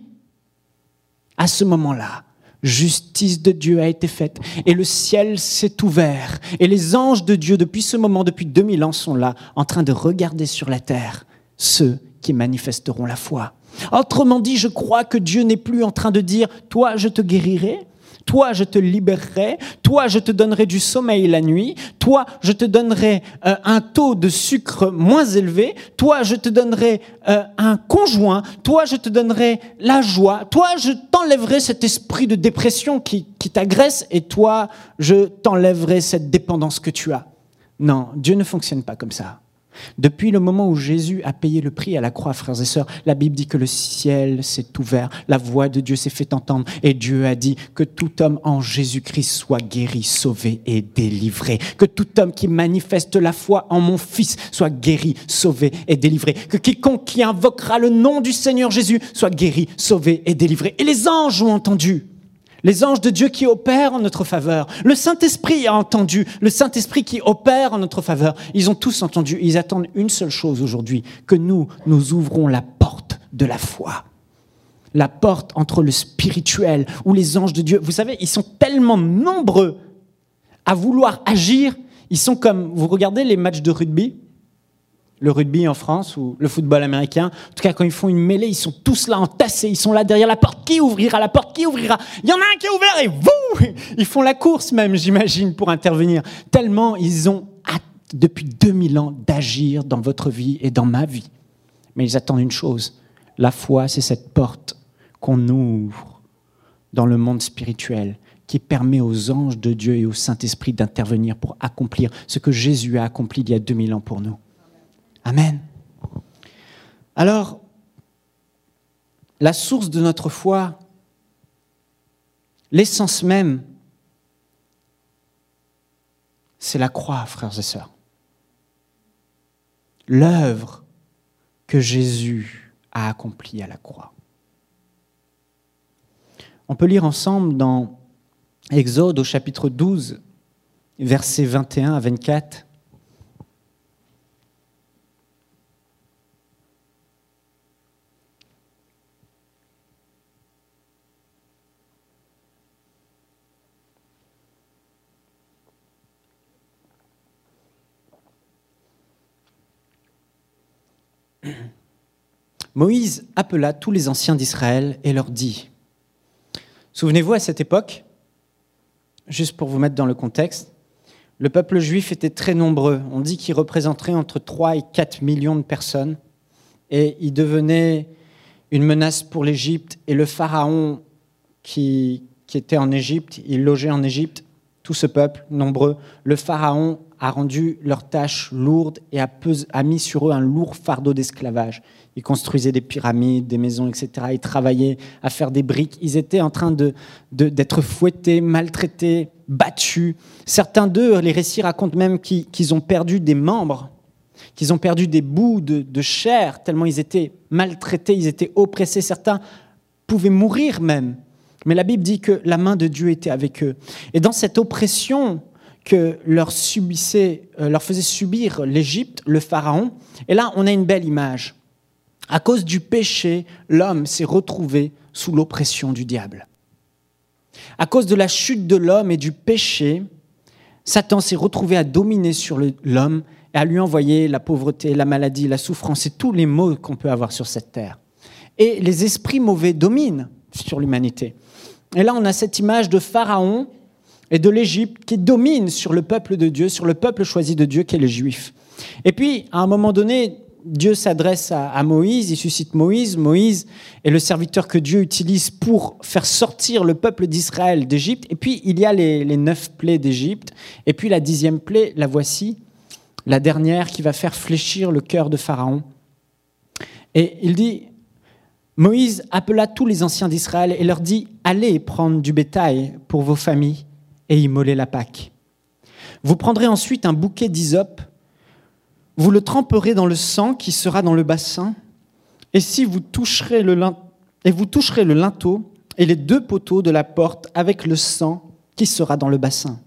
à ce moment-là, justice de Dieu a été faite, et le ciel s'est ouvert, et les anges de Dieu, depuis ce moment, depuis 2000 ans, sont là, en train de regarder sur la terre ceux qui manifesteront la foi. Autrement dit, je crois que Dieu n'est plus en train de dire « Toi, je te guérirai ». Toi, je te libérerai. Toi, je te donnerai du sommeil la nuit. Toi, je te donnerai un taux de sucre moins élevé. Toi, je te donnerai un conjoint. Toi, je te donnerai la joie. Toi, je t'enlèverai cet esprit de dépression qui t'agresse. Et toi, je t'enlèverai cette dépendance que tu as. Non, Dieu ne fonctionne pas comme ça. Depuis le moment où Jésus a payé le prix à la croix, frères et sœurs, la Bible dit que le ciel s'est ouvert, la voix de Dieu s'est fait entendre et Dieu a dit que tout homme en Jésus-Christ soit guéri, sauvé et délivré. Que tout homme qui manifeste la foi en mon Fils soit guéri, sauvé et délivré. Que quiconque qui invoquera le nom du Seigneur Jésus soit guéri, sauvé et délivré. Et les anges ont entendu. Les anges de Dieu qui opèrent en notre faveur. Le Saint-Esprit a entendu. Le Saint-Esprit qui opère en notre faveur. Ils ont tous entendu. Ils attendent une seule chose aujourd'hui. Que nous ouvrons la porte de la foi. La porte entre le spirituel où les anges de Dieu, vous savez, ils sont tellement nombreux à vouloir agir. Ils sont comme, vous regardez les matchs de rugby, le rugby en France ou le football américain. En tout cas, quand ils font une mêlée, ils sont tous là entassés. Ils sont là derrière la porte. Qui ouvrira la porte? Qui ouvrira? Il y en a un qui est ouvert et vous, ils font la course même, j'imagine, pour intervenir. Tellement ils ont hâte depuis 2000 ans d'agir dans votre vie et dans ma vie. Mais ils attendent une chose. La foi, c'est cette porte qu'on ouvre dans le monde spirituel qui permet aux anges de Dieu et au Saint-Esprit d'intervenir pour accomplir ce que Jésus a accompli il y a 2000 ans pour nous. Amen. Alors, La source de notre foi, l'essence même, c'est la croix, frères et sœurs. L'œuvre que Jésus a accomplie à la croix. On peut lire ensemble dans Exode au chapitre 12, versets 21 à 24. Moïse appela tous les anciens d'Israël et leur dit, souvenez-vous à cette époque, juste pour vous mettre dans le contexte, le peuple juif était très nombreux. On dit qu'il représenterait entre 3 et 4 millions de personnes et il devenait une menace pour l'Égypte et le pharaon qui était en Égypte, il logeait en Égypte, tout ce peuple nombreux, le pharaon a rendu leur tâche lourde et a mis sur eux un lourd fardeau d'esclavage. Ils construisaient des pyramides, des maisons, etc. Ils travaillaient à faire des briques. Ils étaient en train d'être fouettés, maltraités, battus. Certains d'eux, les récits racontent même qu'ils ont perdu des membres, qu'ils ont perdu des bouts de chair, tellement ils étaient maltraités, ils étaient oppressés. Certains pouvaient mourir même. Mais la Bible dit que la main de Dieu était avec eux. Et dans cette oppression que leur faisait subir l'Égypte, le pharaon, et là, on a une belle image. À cause du péché, l'homme s'est retrouvé sous l'oppression du diable. À cause de la chute de l'homme et du péché, Satan s'est retrouvé à dominer sur l'homme et à lui envoyer la pauvreté, la maladie, la souffrance et tous les maux qu'on peut avoir sur cette terre. Et les esprits mauvais dominent sur l'humanité. Et là, on a cette image de Pharaon et de l'Égypte qui domine sur le peuple de Dieu, sur le peuple choisi de Dieu qui est les Juifs. Et puis, à un moment donné, Dieu s'adresse à Moïse, il suscite Moïse. Moïse est le serviteur que Dieu utilise pour faire sortir le peuple d'Israël d'Égypte. Et puis, il y a les 9 plaies d'Égypte. Et puis, la 10e plaie, la voici, la dernière qui va faire fléchir le cœur de Pharaon. Et il dit, Moïse appela tous les anciens d'Israël et leur dit, allez prendre du bétail pour vos familles et immoler la Pâque. Vous prendrez ensuite un bouquet d'hysope. Vous le tremperez dans le sang qui sera dans le bassin, et vous toucherez le linteau et les 2 poteaux de la porte avec le sang qui sera dans le bassin.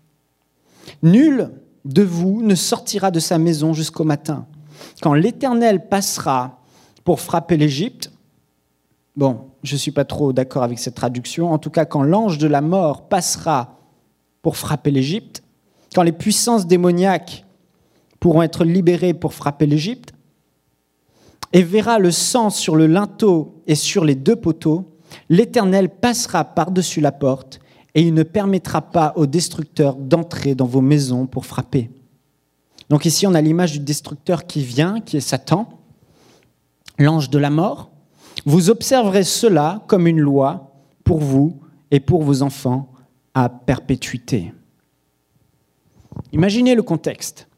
Nul de vous ne sortira de sa maison jusqu'au matin. Quand l'Éternel passera pour frapper l'Égypte, bon, je ne suis pas trop d'accord avec cette traduction, en tout cas quand l'ange de la mort passera pour frapper l'Égypte, quand les puissances démoniaques pourront être libérés pour frapper l'Égypte, et verra le sang sur le linteau et sur les 2 poteaux, l'Éternel passera par-dessus la porte et il ne permettra pas au destructeur d'entrer dans vos maisons pour frapper. Donc ici, on a l'image du destructeur qui vient, qui est Satan, l'ange de la mort. Vous observerez cela comme une loi pour vous et pour vos enfants à perpétuité. Imaginez le contexte.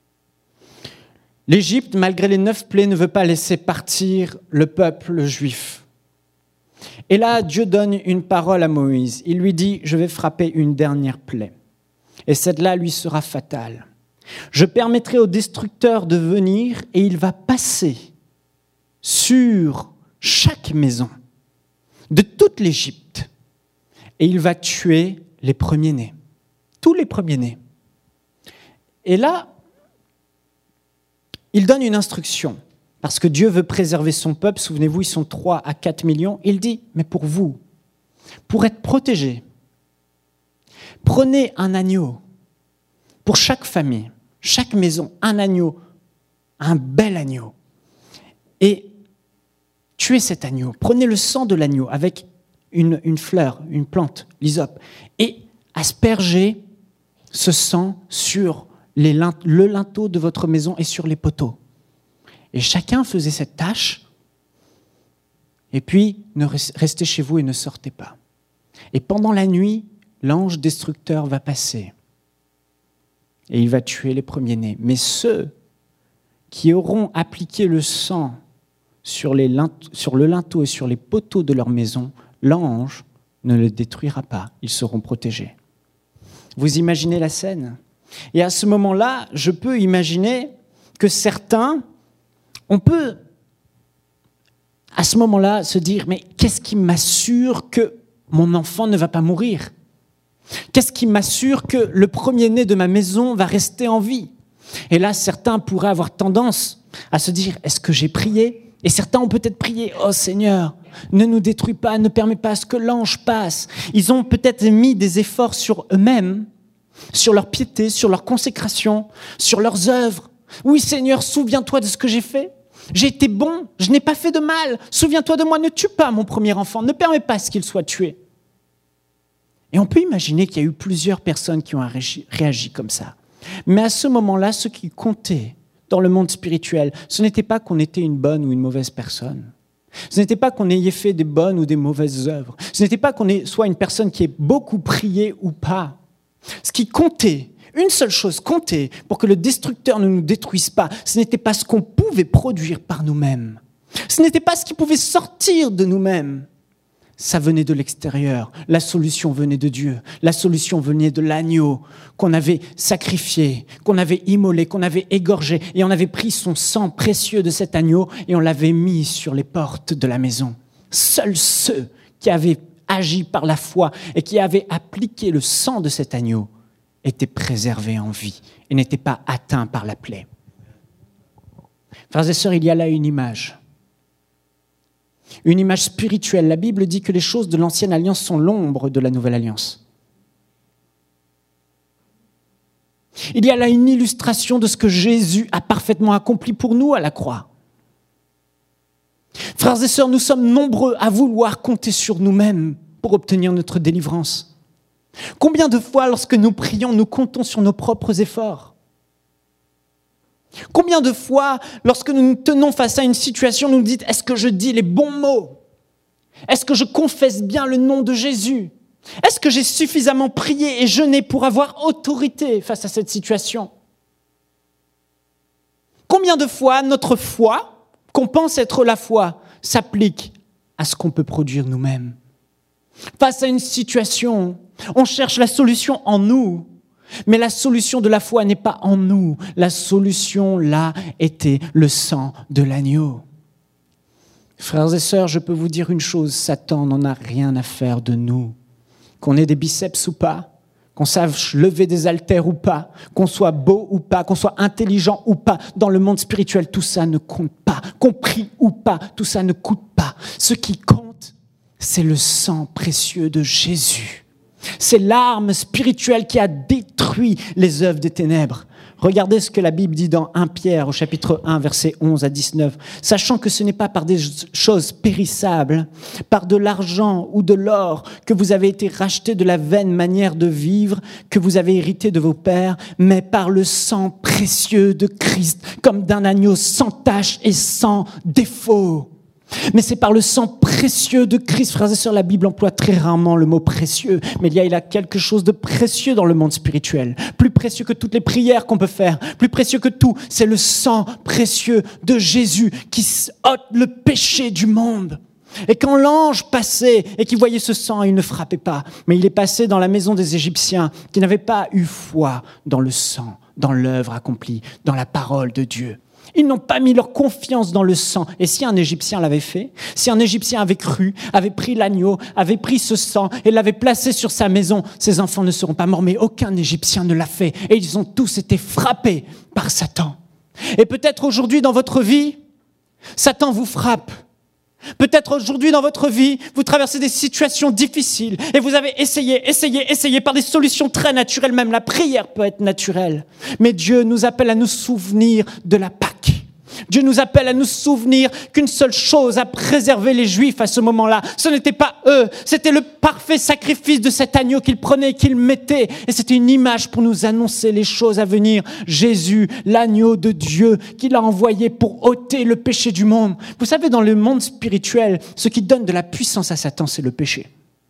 L'Égypte, malgré les 9 plaies, ne veut pas laisser partir le peuple juif. Et là, Dieu donne une parole à Moïse. Il lui dit, je vais frapper une dernière plaie. Et celle-là lui sera fatale. Je permettrai au destructeur de venir et il va passer sur chaque maison de toute l'Égypte. Et il va tuer les premiers-nés. Tous les premiers-nés. Et là, il donne une instruction, parce que Dieu veut préserver son peuple. Souvenez-vous, ils sont 3 à 4 millions. Il dit, mais pour vous, pour être protégés, prenez un agneau pour chaque famille, chaque maison, un agneau, un bel agneau. Et tuez cet agneau. Prenez le sang de l'agneau avec une fleur, une plante, l'hysope, et aspergez ce sang sur le linteau de votre maison et sur les poteaux. Et chacun faisait cette tâche, et puis restez chez vous et ne sortez pas. Et pendant la nuit, l'ange destructeur va passer, et il va tuer les premiers-nés. Mais ceux qui auront appliqué le sang sur le linteau et sur les poteaux de leur maison, l'ange ne le détruira pas, ils seront protégés. Vous imaginez la scène ? Et à ce moment-là, je peux imaginer que certains, on peut à ce moment-là se dire, mais qu'est-ce qui m'assure que mon enfant ne va pas mourir ? Qu'est-ce qui m'assure que le premier-né de ma maison va rester en vie ? Et là, certains pourraient avoir tendance à se dire, est-ce que j'ai prié ? Et certains ont peut-être prié, oh Seigneur, ne nous détruis pas, ne permets pas à ce que l'ange passe. Ils ont peut-être mis des efforts sur eux-mêmes, sur leur piété, sur leur consécration, sur leurs œuvres. Oui Seigneur, souviens-toi de ce que j'ai fait. J'ai été bon, je n'ai pas fait de mal. Souviens-toi de moi, ne tue pas mon premier enfant, ne permets pas à ce qu'il soit tué. Et on peut imaginer qu'il y a eu plusieurs personnes qui ont réagi comme ça. Mais à ce moment-là, ce qui comptait dans le monde spirituel, ce n'était pas qu'on était une bonne ou une mauvaise personne. Ce n'était pas qu'on ait fait des bonnes ou des mauvaises œuvres. Ce n'était pas qu'on soit une personne qui ait beaucoup prié ou pas. Ce qui comptait, une seule chose comptait pour que le destructeur ne nous détruise pas, ce n'était pas ce qu'on pouvait produire par nous-mêmes. Ce n'était pas ce qui pouvait sortir de nous-mêmes. Ça venait de l'extérieur. La solution venait de Dieu. La solution venait de l'agneau qu'on avait sacrifié, qu'on avait immolé, qu'on avait égorgé. Et on avait pris son sang précieux de cet agneau et on l'avait mis sur les portes de la maison. Seuls ceux qui avaient agi par la foi et qui avaient appliqué le sang de cet agneau étaient préservés en vie et n'étaient pas atteints par la plaie. Frères et sœurs, il y a là une image spirituelle. La Bible dit que les choses de l'ancienne alliance sont l'ombre de la nouvelle alliance. Il y a là une illustration de ce que Jésus a parfaitement accompli pour nous à la croix. Frères et sœurs, nous sommes nombreux à vouloir compter sur nous-mêmes pour obtenir notre délivrance. Combien de fois, lorsque nous prions, nous comptons sur nos propres efforts ? Combien de fois, lorsque nous nous tenons face à une situation, nous nous dites, est-ce que je dis les bons mots ? Est-ce que je confesse bien le nom de Jésus ? Est-ce que j'ai suffisamment prié et jeûné pour avoir autorité face à cette situation ? Combien de fois notre foi, qu'on pense être la foi, s'applique à ce qu'on peut produire nous-mêmes ? Face à une situation, on cherche la solution en nous. Mais la solution de la foi n'est pas en nous. La solution, là, était le sang de l'agneau. Frères et sœurs, je peux vous dire une chose, Satan n'en a rien à faire de nous. Qu'on ait des biceps ou pas, qu'on sache lever des haltères ou pas, qu'on soit beau ou pas, qu'on soit intelligent ou pas, dans le monde spirituel, tout ça ne compte pas. Qu'on prie ou pas, tout ça ne coûte pas. Ce qui compte, c'est le sang précieux de Jésus. C'est l'arme spirituelle qui a détruit les œuvres des ténèbres. Regardez ce que la Bible dit dans 1 Pierre, au chapitre 1, versets 11 à 19. « Sachant que ce n'est pas par des choses périssables, par de l'argent ou de l'or, que vous avez été rachetés de la vaine manière de vivre que vous avez hérité de vos pères, mais par le sang précieux de Christ, comme d'un agneau sans tache et sans défaut. » Mais c'est par le sang précieux de Christ. Frères et sœurs, la Bible emploie très rarement le mot précieux, mais il y a quelque chose de précieux dans le monde spirituel. Plus précieux que toutes les prières qu'on peut faire, plus précieux que tout, c'est le sang précieux de Jésus qui ôte le péché du monde. Et quand l'ange passait et qu'il voyait ce sang, il ne frappait pas, mais il est passé dans la maison des Égyptiens qui n'avaient pas eu foi dans le sang, dans l'œuvre accomplie, dans la parole de Dieu. Ils n'ont pas mis leur confiance dans le sang. Et si un Égyptien l'avait fait, si un Égyptien avait cru, avait pris l'agneau, avait pris ce sang et l'avait placé sur sa maison, ses enfants ne seront pas morts. Mais aucun Égyptien ne l'a fait. Et ils ont tous été frappés par Satan. Et peut-être aujourd'hui dans votre vie, Satan vous frappe. Peut-être aujourd'hui dans votre vie, vous traversez des situations difficiles et vous avez essayé par des solutions très naturelles, même la prière peut être naturelle. Mais Dieu nous appelle à nous souvenir de la Pâque. Dieu nous appelle à nous souvenir qu'une seule chose a préservé les Juifs à ce moment-là. Ce n'était pas eux, c'était le parfait sacrifice de cet agneau qu'ils prenaient et qu'ils mettaient. Et c'était une image pour nous annoncer les choses à venir. Jésus, l'agneau de Dieu, qu'il a envoyé pour ôter le péché du monde. Vous savez, dans le monde spirituel, ce qui donne de la puissance à Satan, c'est le péché.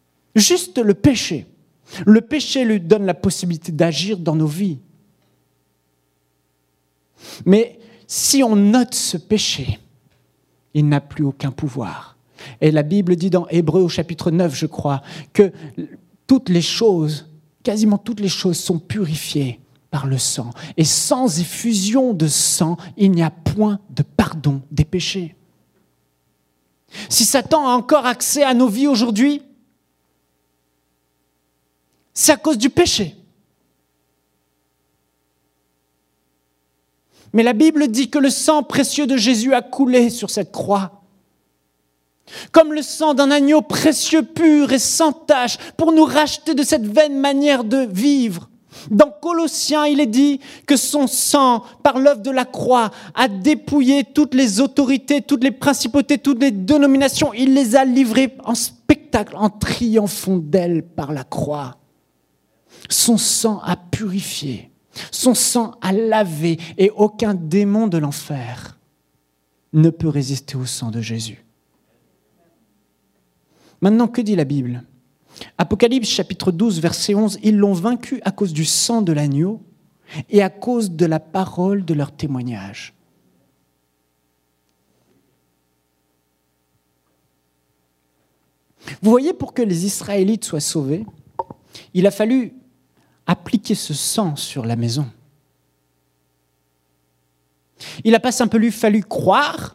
Juste le péché. Le péché lui donne la possibilité d'agir dans nos vies. Mais si on note ce péché, il n'a plus aucun pouvoir. Et la Bible dit dans Hébreux au chapitre 9, je crois, que toutes les choses, quasiment toutes les choses sont purifiées par le sang. Et sans effusion de sang, il n'y a point de pardon des péchés. Si Satan a encore accès à nos vies aujourd'hui, c'est à cause du péché. Mais la Bible dit que le sang précieux de Jésus a coulé sur cette croix, comme le sang d'un agneau précieux, pur et sans tache, pour nous racheter de cette vaine manière de vivre. Dans Colossiens, il est dit que son sang, par l'œuvre de la croix, a dépouillé toutes les autorités, toutes les principautés, toutes les dénominations. Il les a livrées en spectacle, en triomphant d'elles par la croix. Son sang a purifié, son sang a lavé, et aucun démon de l'enfer ne peut résister au sang de Jésus. Maintenant, que dit la Bible ? Apocalypse chapitre 12, verset 11, ils l'ont vaincu à cause du sang de l'agneau et à cause de la parole de leur témoignage. Vous voyez, pour que les Israélites soient sauvés, il a fallu appliquer ce sang sur la maison. Il n'a pas simplement fallu croire,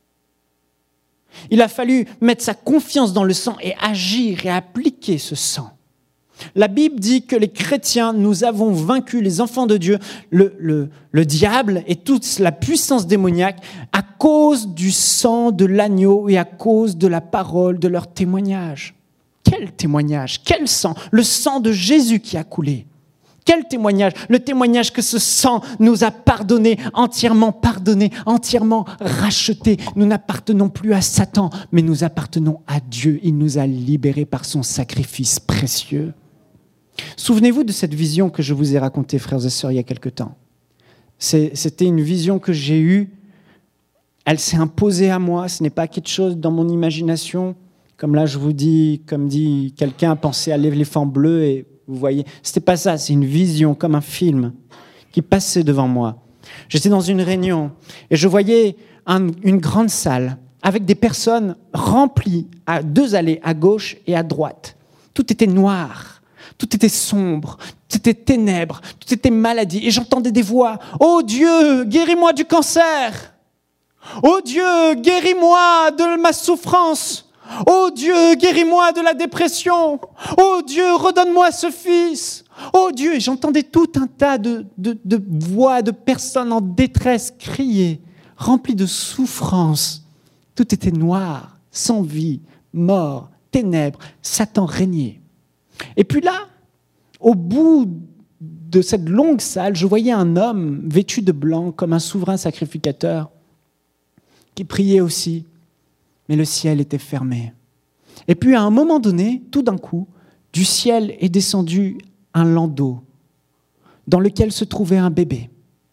il a fallu mettre sa confiance dans le sang et agir et appliquer ce sang. La Bible dit que les chrétiens, nous avons vaincu les enfants de Dieu, le diable et toute la puissance démoniaque à cause du sang de l'agneau et à cause de la parole de leur témoignage. Quel témoignage ? Quel sang ? Le sang de Jésus qui a coulé. Quel témoignage ? Le témoignage que ce sang nous a pardonné, entièrement racheté. Nous n'appartenons plus à Satan, mais nous appartenons à Dieu. Il nous a libérés par son sacrifice précieux. Souvenez-vous de cette vision que je vous ai racontée, frères et sœurs, il y a quelque temps. C'était une vision que j'ai eue. Elle s'est imposée à moi. Ce n'est pas quelque chose dans mon imagination. Comme là, je vous dis, comme dit quelqu'un, pensez à l'éléphant bleu et vous voyez, c'était pas ça, c'est une vision comme un film qui passait devant moi. J'étais dans une réunion et je voyais une grande salle avec des personnes remplies à 2 allées, à gauche et à droite. Tout était noir, tout était sombre, tout était ténèbres, tout était maladie. Et j'entendais des voix. « Oh Dieu, guéris-moi du cancer ! Oh Dieu, guéris-moi de ma souffrance ! Oh Dieu, guéris-moi de la dépression. Oh Dieu, redonne-moi ce fils. Oh Dieu, et j'entendais tout un tas de voix de personnes en détresse crier, remplies de souffrance. Tout était noir, sans vie, mort, ténèbres, Satan régnait. Et puis là, au bout de cette longue salle, je voyais un homme vêtu de blanc comme un souverain sacrificateur qui priait aussi. Mais le ciel était fermé. Et puis à un moment donné, tout d'un coup, du ciel est descendu un landau dans lequel se trouvait un bébé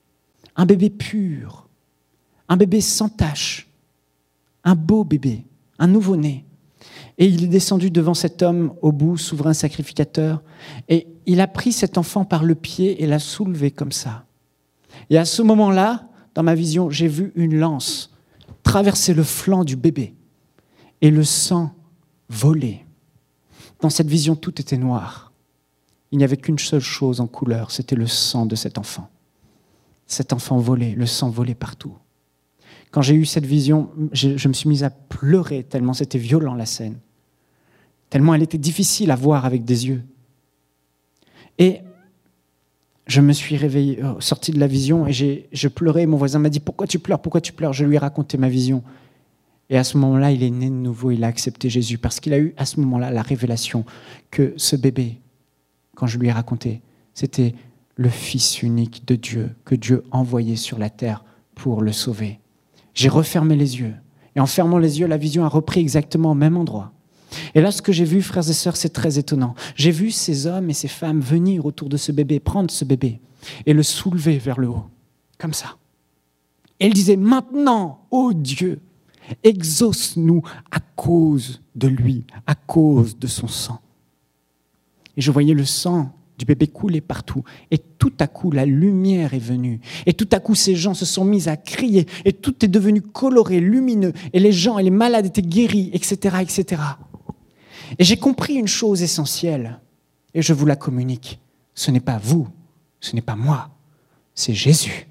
pur, un bébé sans tache, un beau bébé, un nouveau-né. Et il est descendu devant cet homme au bout, souverain sacrificateur, et il a pris cet enfant par le pied et l'a soulevé comme ça. Et à ce moment-là, dans ma vision, j'ai vu une lance traverser le flanc du bébé. Et le sang volait. Dans cette vision, tout était noir. Il n'y avait qu'une seule chose en couleur, c'était le sang de cet enfant. Cet enfant volait, le sang volait partout. Quand j'ai eu cette vision, je me suis mise à pleurer tellement c'était violent la scène. Tellement elle était difficile à voir avec des yeux. Et je me suis réveillé, sorti de la vision et je pleurais. Mon voisin m'a dit « Pourquoi tu pleures ? Pourquoi tu pleures ?» Je lui ai raconté ma vision. Et à ce moment-là, il est né de nouveau, il a accepté Jésus parce qu'il a eu à ce moment-là la révélation que ce bébé, quand je lui ai raconté, c'était le Fils unique de Dieu, que Dieu envoyait sur la terre pour le sauver. J'ai refermé les yeux. Et en fermant les yeux, la vision a repris exactement au même endroit. Et là, ce que j'ai vu, frères et sœurs, c'est très étonnant. J'ai vu ces hommes et ces femmes venir autour de ce bébé, prendre ce bébé et le soulever vers le haut, comme ça. Et ils disaient, maintenant, ô Dieu, exauce-nous à cause de lui, à cause de son sang. Et je voyais le sang du bébé coulait partout. Et tout à coup, la lumière est venue. Et tout à coup, ces gens se sont mis à crier. Et tout est devenu coloré, lumineux. Et les gens et les malades étaient guéris, etc., etc. Et j'ai compris une chose essentielle. Et je vous la communique. Ce n'est pas vous, ce n'est pas moi, c'est Jésus.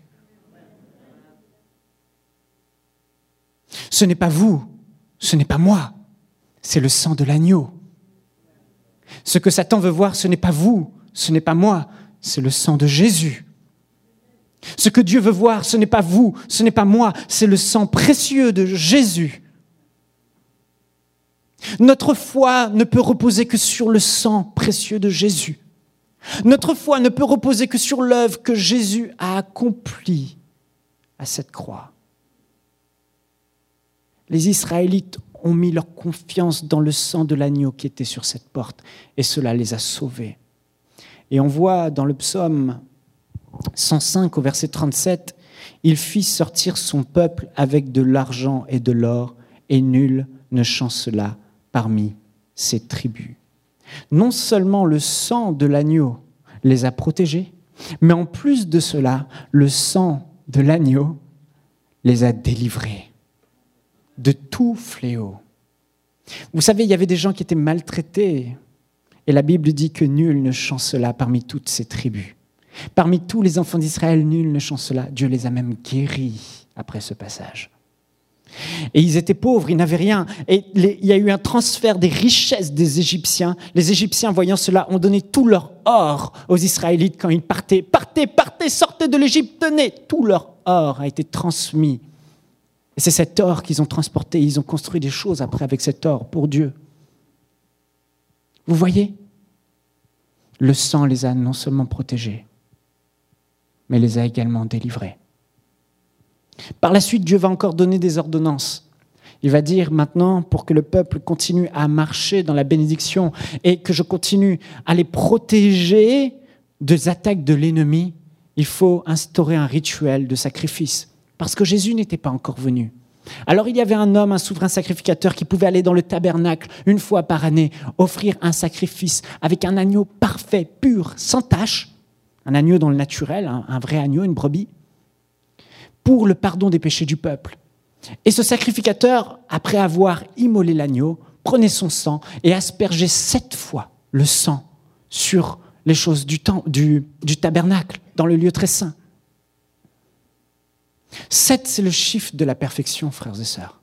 Ce n'est pas vous, ce n'est pas moi, c'est le sang de l'agneau. Ce que Satan veut voir, ce n'est pas vous, ce n'est pas moi, c'est le sang de Jésus. Ce que Dieu veut voir, ce n'est pas vous, ce n'est pas moi, c'est le sang précieux de Jésus. Notre foi ne peut reposer que sur le sang précieux de Jésus. Notre foi ne peut reposer que sur l'œuvre que Jésus a accomplie à cette croix. Les Israélites ont mis leur confiance dans le sang de l'agneau qui était sur cette porte, et cela les a sauvés. Et on voit dans le psaume 105 au verset 37, « Il fit sortir son peuple avec de l'argent et de l'or, et nul ne chancela parmi ses tribus. » Non seulement le sang de l'agneau les a protégés, mais en plus de cela, le sang de l'agneau les a délivrés de tout fléau. Vous savez, il y avait des gens qui étaient maltraités, et la Bible dit que nul ne chancela parmi toutes ces tribus. Parmi tous les enfants d'Israël, nul ne chancela. Dieu les a même guéris après ce passage. Et ils étaient pauvres, ils n'avaient rien. Et il y a eu un transfert des richesses des Égyptiens. Les Égyptiens, voyant cela, ont donné tout leur or aux Israélites quand ils partaient. Partez, sortez de l'Égypte, tenez. Tout leur or a été transmis. Et c'est cet or qu'ils ont transporté. Ils ont construit des choses après avec cet or pour Dieu. Vous voyez ? Le sang les a non seulement protégés, mais les a également délivrés. Par la suite, Dieu va encore donner des ordonnances. Il va dire maintenant, pour que le peuple continue à marcher dans la bénédiction et que je continue à les protéger des attaques de l'ennemi, il faut instaurer un rituel de sacrifice. Parce que Jésus n'était pas encore venu. Alors il y avait un homme, un souverain sacrificateur qui pouvait aller dans le tabernacle une fois par année, offrir un sacrifice avec un agneau parfait, pur, sans tache, un agneau dans le naturel, un vrai agneau, une brebis, pour le pardon des péchés du peuple. Et ce sacrificateur, après avoir immolé l'agneau, prenait son sang et aspergeait 7 fois le sang sur les choses du tabernacle, dans le lieu très saint. 7, c'est le chiffre de la perfection, frères et sœurs.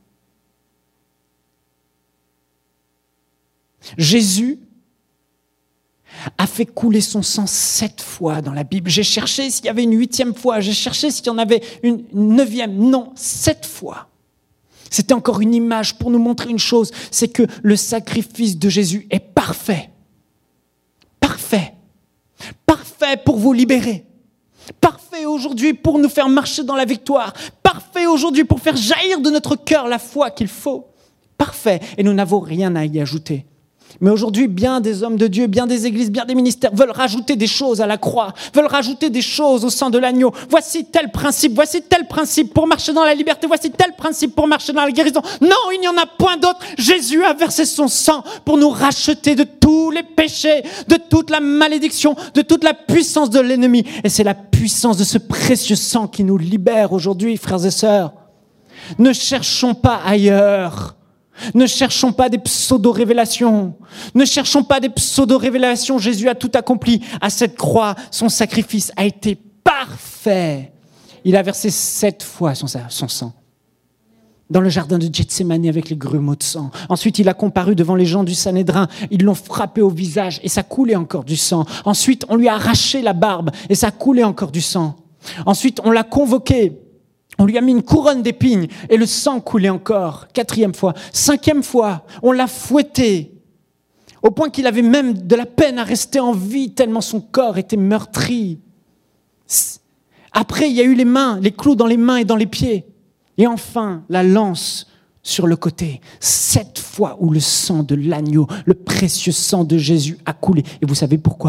Jésus a fait couler son sang 7 fois dans la Bible. J'ai cherché s'il y avait une 8e fois, j'ai cherché s'il y en avait une 9e. Non, 7 fois. C'était encore une image pour nous montrer une chose, c'est que le sacrifice de Jésus est parfait. Parfait. Parfait pour vous libérer. Parfait aujourd'hui pour nous faire marcher dans la victoire. Parfait aujourd'hui pour faire jaillir de notre cœur la foi qu'il faut. Parfait. Et nous n'avons rien à y ajouter. Mais aujourd'hui, bien des hommes de Dieu, bien des églises, bien des ministères veulent rajouter des choses à la croix, veulent rajouter des choses au sang de l'agneau. Voici tel principe pour marcher dans la liberté, voici tel principe pour marcher dans la guérison. Non, il n'y en a point d'autre. Jésus a versé son sang pour nous racheter de tous les péchés, de toute la malédiction, de toute la puissance de l'ennemi. Et c'est la puissance de ce précieux sang qui nous libère aujourd'hui, frères et sœurs. Ne cherchons pas ailleurs. Ne cherchons pas des pseudo-révélations. Ne cherchons pas des pseudo-révélations. Jésus a tout accompli. À cette croix, son sacrifice a été parfait. Il a versé 7 fois son sang. Dans le jardin de Gethsémani avec les grumeaux de sang. Ensuite, il a comparu devant les gens du Sanhédrin. Ils l'ont frappé au visage et ça coulait encore du sang. Ensuite, on lui a arraché la barbe et ça coulait encore du sang. Ensuite, on l'a convoqué. On lui a mis une couronne d'épines et le sang coulait encore. 4e fois. 5e fois, on l'a fouetté. Au point qu'il avait même de la peine à rester en vie tellement son corps était meurtri. Après, il y a eu les clous dans les mains et dans les pieds. Et enfin, la lance sur le côté. 7 fois où le sang de l'agneau, le précieux sang de Jésus a coulé. Et vous savez pourquoi ?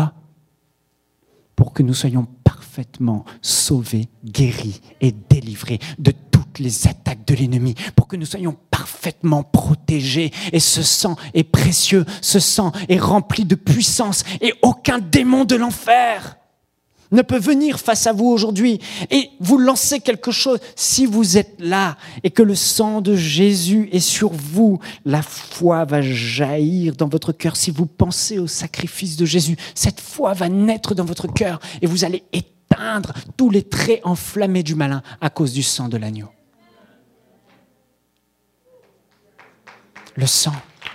Pour que nous soyons parfaitement sauvés, guéris et délivrés de toute toutes les attaques de l'ennemi, pour que nous soyons parfaitement protégés. Et ce sang est précieux, ce sang est rempli de puissance et aucun démon de l'enfer ne peut venir face à vous aujourd'hui et vous lancer quelque chose. Si vous êtes là et que le sang de Jésus est sur vous, la foi va jaillir dans votre cœur. Si vous pensez au sacrifice de Jésus, cette foi va naître dans votre cœur et vous allez éteindre tous les traits enflammés du malin à cause du sang de l'agneau. Le sang.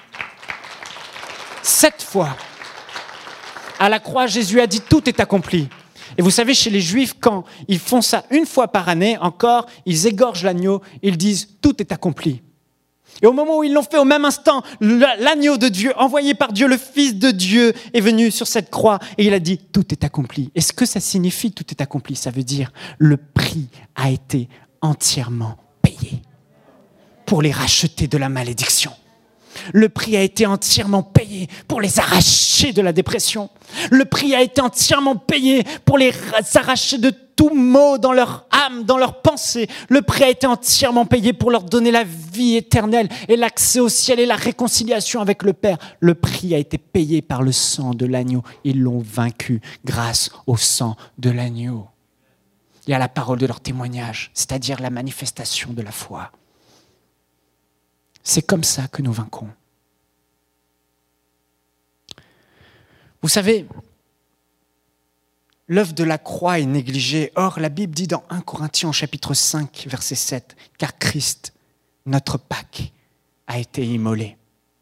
7 fois, à la croix, Jésus a dit « Tout est accompli ». Et vous savez, chez les Juifs, quand ils font ça une fois par année, encore, ils égorgent l'agneau, ils disent « Tout est accompli ». Et au moment où ils l'ont fait, au même instant, l'agneau de Dieu, envoyé par Dieu, le Fils de Dieu, est venu sur cette croix et il a dit « Tout est accompli ». Et ce que ça signifie « Tout est accompli », ça veut dire « Le prix a été entièrement payé pour les racheter de la malédiction ». Le prix a été entièrement payé pour les arracher de la dépression. Le prix a été entièrement payé pour les arracher de tout maux dans leur âme, dans leur pensée. Le prix a été entièrement payé pour leur donner la vie éternelle et l'accès au ciel et la réconciliation avec le Père. Le prix a été payé par le sang de l'agneau. Ils l'ont vaincu grâce au sang de l'agneau. Il y a la parole de leur témoignage, c'est-à-dire la manifestation de la foi. C'est comme ça que nous vaincrons. Vous savez, l'œuvre de la croix est négligée. Or, la Bible dit dans 1 Corinthiens chapitre 5, verset 7, « Car Christ, notre Pâque, a été immolé. »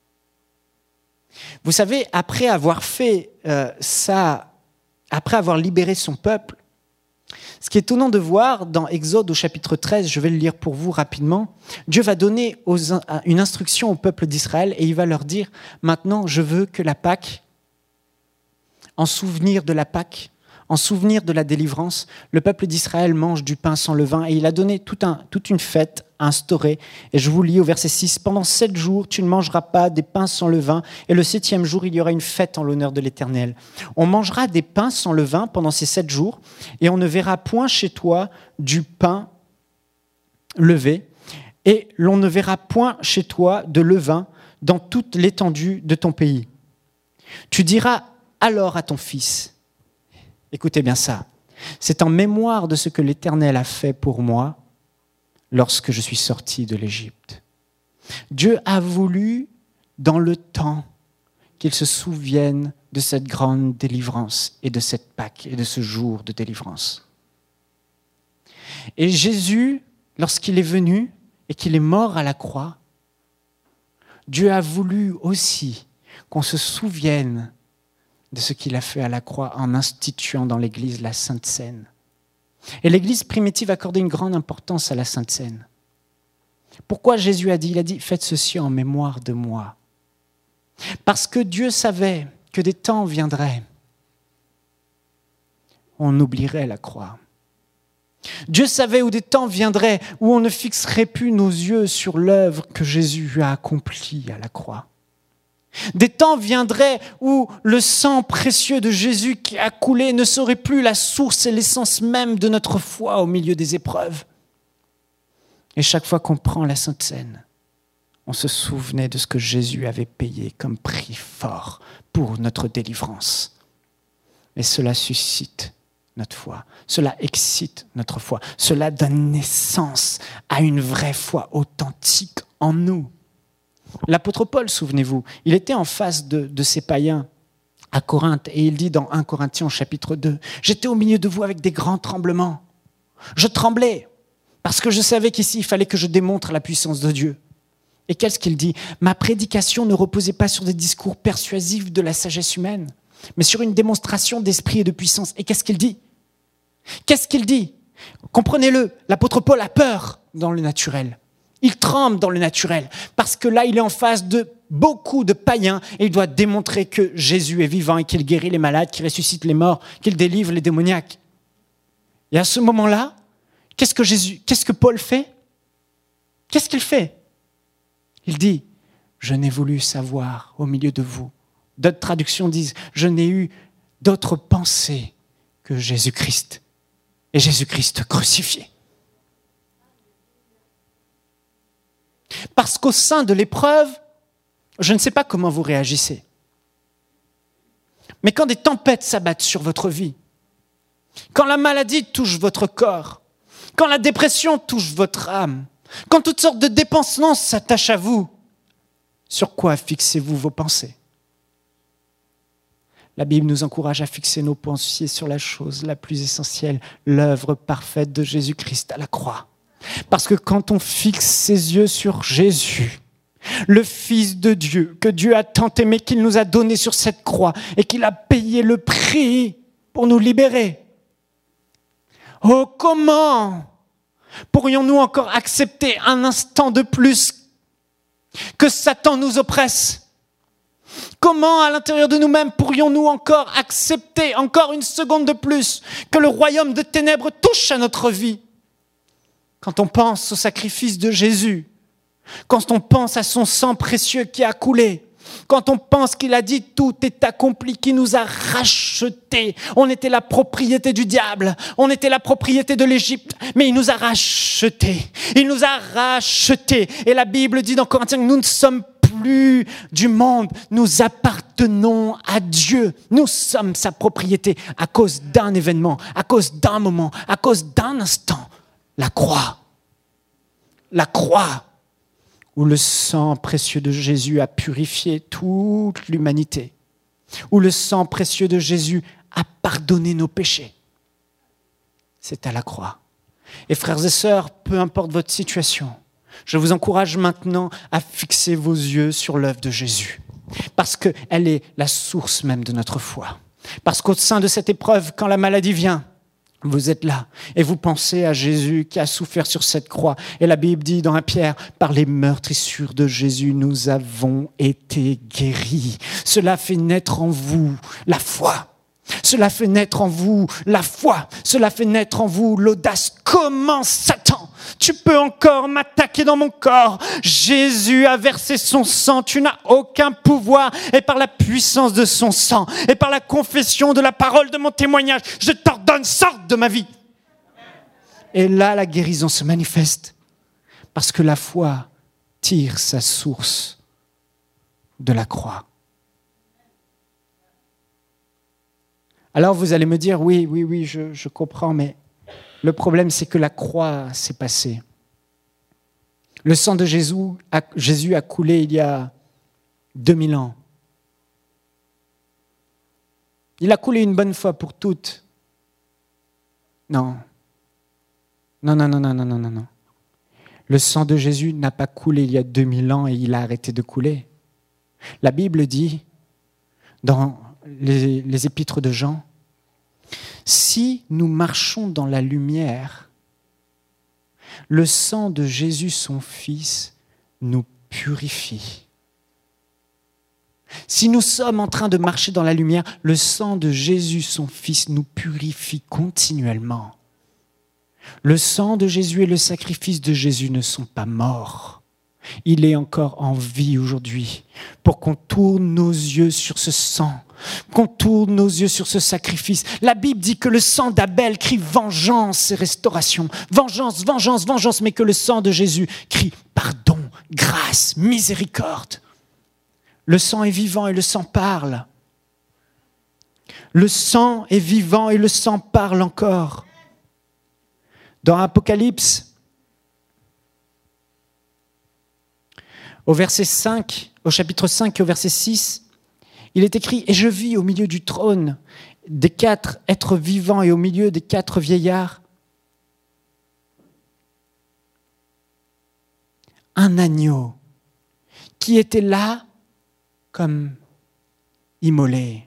Vous savez, après avoir fait ça, après avoir libéré son peuple, ce qui est étonnant de voir dans Exode au chapitre 13, je vais le lire pour vous rapidement, Dieu va donner une instruction au peuple d'Israël et il va leur dire « Maintenant, je veux que la Pâque, en souvenir de la Pâque, en souvenir de la délivrance, le peuple d'Israël mange du pain sans levain. » Et il a donné toute une fête instaurée. Et je vous lis au verset 6, « Pendant 7 jours, tu ne mangeras pas des pains sans levain, et le 7e jour, il y aura une fête en l'honneur de l'Éternel. On mangera des pains sans levain pendant ces 7 jours, et on ne verra point chez toi du pain levé, et l'on ne verra point chez toi de levain dans toute l'étendue de ton pays. Tu diras alors à ton fils, écoutez bien ça, c'est en mémoire de ce que l'Éternel a fait pour moi lorsque je suis sorti de l'Égypte. Dieu a voulu, dans le temps, qu'il se souvienne de cette grande délivrance et de cette Pâque et de ce jour de délivrance. Et Jésus, lorsqu'il est venu et qu'il est mort à la croix, Dieu a voulu aussi qu'on se souvienne de ce qu'il a fait à la croix en instituant dans l'Église la Sainte Seine. Et l'Église primitive accordait une grande importance à la Sainte Seine. Pourquoi Jésus a dit, il a dit, faites ceci en mémoire de moi. Parce que Dieu savait que des temps viendraient, on oublierait la croix. Dieu savait où des temps viendraient où on ne fixerait plus nos yeux sur l'œuvre que Jésus a accomplie à la croix. Des temps viendraient où le sang précieux de Jésus qui a coulé ne serait plus la source et l'essence même de notre foi au milieu des épreuves. Et chaque fois qu'on prend la Sainte Seine, on se souvenait de ce que Jésus avait payé comme prix fort pour notre délivrance. Et cela suscite notre foi, cela excite notre foi, cela donne naissance à une vraie foi authentique en nous. L'apôtre Paul, souvenez-vous, il était en face de ces païens à Corinthe et il dit dans 1 Corinthiens chapitre 2, « J'étais au milieu de vous avec des grands tremblements. Je tremblais parce que je savais qu'ici, il fallait que je démontre la puissance de Dieu. » Et qu'est-ce qu'il dit ? « Ma prédication ne reposait pas sur des discours persuasifs de la sagesse humaine, mais sur une démonstration d'esprit et de puissance. » Et qu'est-ce qu'il dit ? Qu'est-ce qu'il dit ? Comprenez-le, l'apôtre Paul a peur dans le naturel. Il tremble dans le naturel parce que là, il est en face de beaucoup de païens et il doit démontrer que Jésus est vivant et qu'il guérit les malades, qu'il ressuscite les morts, qu'il délivre les démoniaques. Et à ce moment-là, qu'est-ce que Paul fait ? Qu'est-ce qu'il fait ? Il dit, je n'ai voulu savoir au milieu de vous. D'autres traductions disent, je n'ai eu d'autres pensées que Jésus-Christ et Jésus-Christ crucifié. Parce qu'au sein de l'épreuve, je ne sais pas comment vous réagissez. Mais quand des tempêtes s'abattent sur votre vie, quand la maladie touche votre corps, quand la dépression touche votre âme, quand toutes sortes de dépensements s'attachent à vous, sur quoi fixez-vous vos pensées ? La Bible nous encourage à fixer nos pensées sur la chose la plus essentielle, l'œuvre parfaite de Jésus-Christ à la croix. Parce que quand on fixe ses yeux sur Jésus, le Fils de Dieu, que Dieu a tant aimé qu'il nous a donné sur cette croix et qu'il a payé le prix pour nous libérer. Oh, comment pourrions-nous encore accepter un instant de plus que Satan nous oppresse ? Comment, à l'intérieur de nous-mêmes, pourrions-nous encore accepter, encore une seconde de plus, que le royaume de ténèbres touche à notre vie ? Quand on pense au sacrifice de Jésus, quand on pense à son sang précieux qui a coulé, quand on pense qu'il a dit « tout est accompli », qu'il nous a rachetés. On était la propriété du diable, on était la propriété de l'Égypte, mais il nous a rachetés. Il nous a rachetés. Et la Bible dit dans Corinthiens que nous ne sommes plus du monde, nous appartenons à Dieu. Nous sommes sa propriété à cause d'un événement, à cause d'un moment, à cause d'un instant. La croix. La croix où le sang précieux de Jésus a purifié toute l'humanité, où le sang précieux de Jésus a pardonné nos péchés. C'est à la croix. Et frères et sœurs, peu importe votre situation, je vous encourage maintenant à fixer vos yeux sur l'œuvre de Jésus, parce qu'elle est la source même de notre foi. Parce qu'au sein de cette épreuve, quand la maladie vient, vous êtes là et vous pensez à Jésus qui a souffert sur cette croix. Et la Bible dit dans 1 Pierre, par les meurtrissures de Jésus, nous avons été guéris. Cela fait naître en vous la foi. Cela fait naître en vous la foi. Cela fait naître en vous l'audace. Comment, Satan, tu peux encore m'attaquer dans mon corps ? Jésus a versé son sang, tu n'as aucun pouvoir. Et par la puissance de son sang, et par la confession de la parole de mon témoignage, je t'ordonne, sors de ma vie. Et là, la guérison se manifeste. Parce que la foi tire sa source de la croix. Alors vous allez me dire, oui, je comprends, mais le problème c'est que la croix s'est passée. Le sang de Jésus a coulé il y a 2000 ans. Il a coulé une bonne fois pour toutes. Non. Le sang de Jésus n'a pas coulé il y a 2000 ans et il a arrêté de couler. La Bible dit, dans les épîtres de Jean, si nous marchons dans la lumière, le sang de Jésus, son Fils, nous purifie. Si nous sommes en train de marcher dans la lumière, le sang de Jésus, son Fils, nous purifie continuellement. Le sang de Jésus et le sacrifice de Jésus ne sont pas morts. Il est encore en vie aujourd'hui pour qu'on tourne nos yeux sur ce sang, qu'on tourne nos yeux sur ce sacrifice. La Bible dit que le sang d'Abel crie vengeance et restauration. Vengeance, vengeance, vengeance, mais que le sang de Jésus crie pardon, grâce, miséricorde. Le sang est vivant et le sang parle. Le sang est vivant et le sang parle encore. Dans Apocalypse, au chapitre 5 et au verset 6, il est écrit « Et je vis au milieu du trône des 4 êtres vivants et au milieu des 4 vieillards un agneau qui était là comme immolé.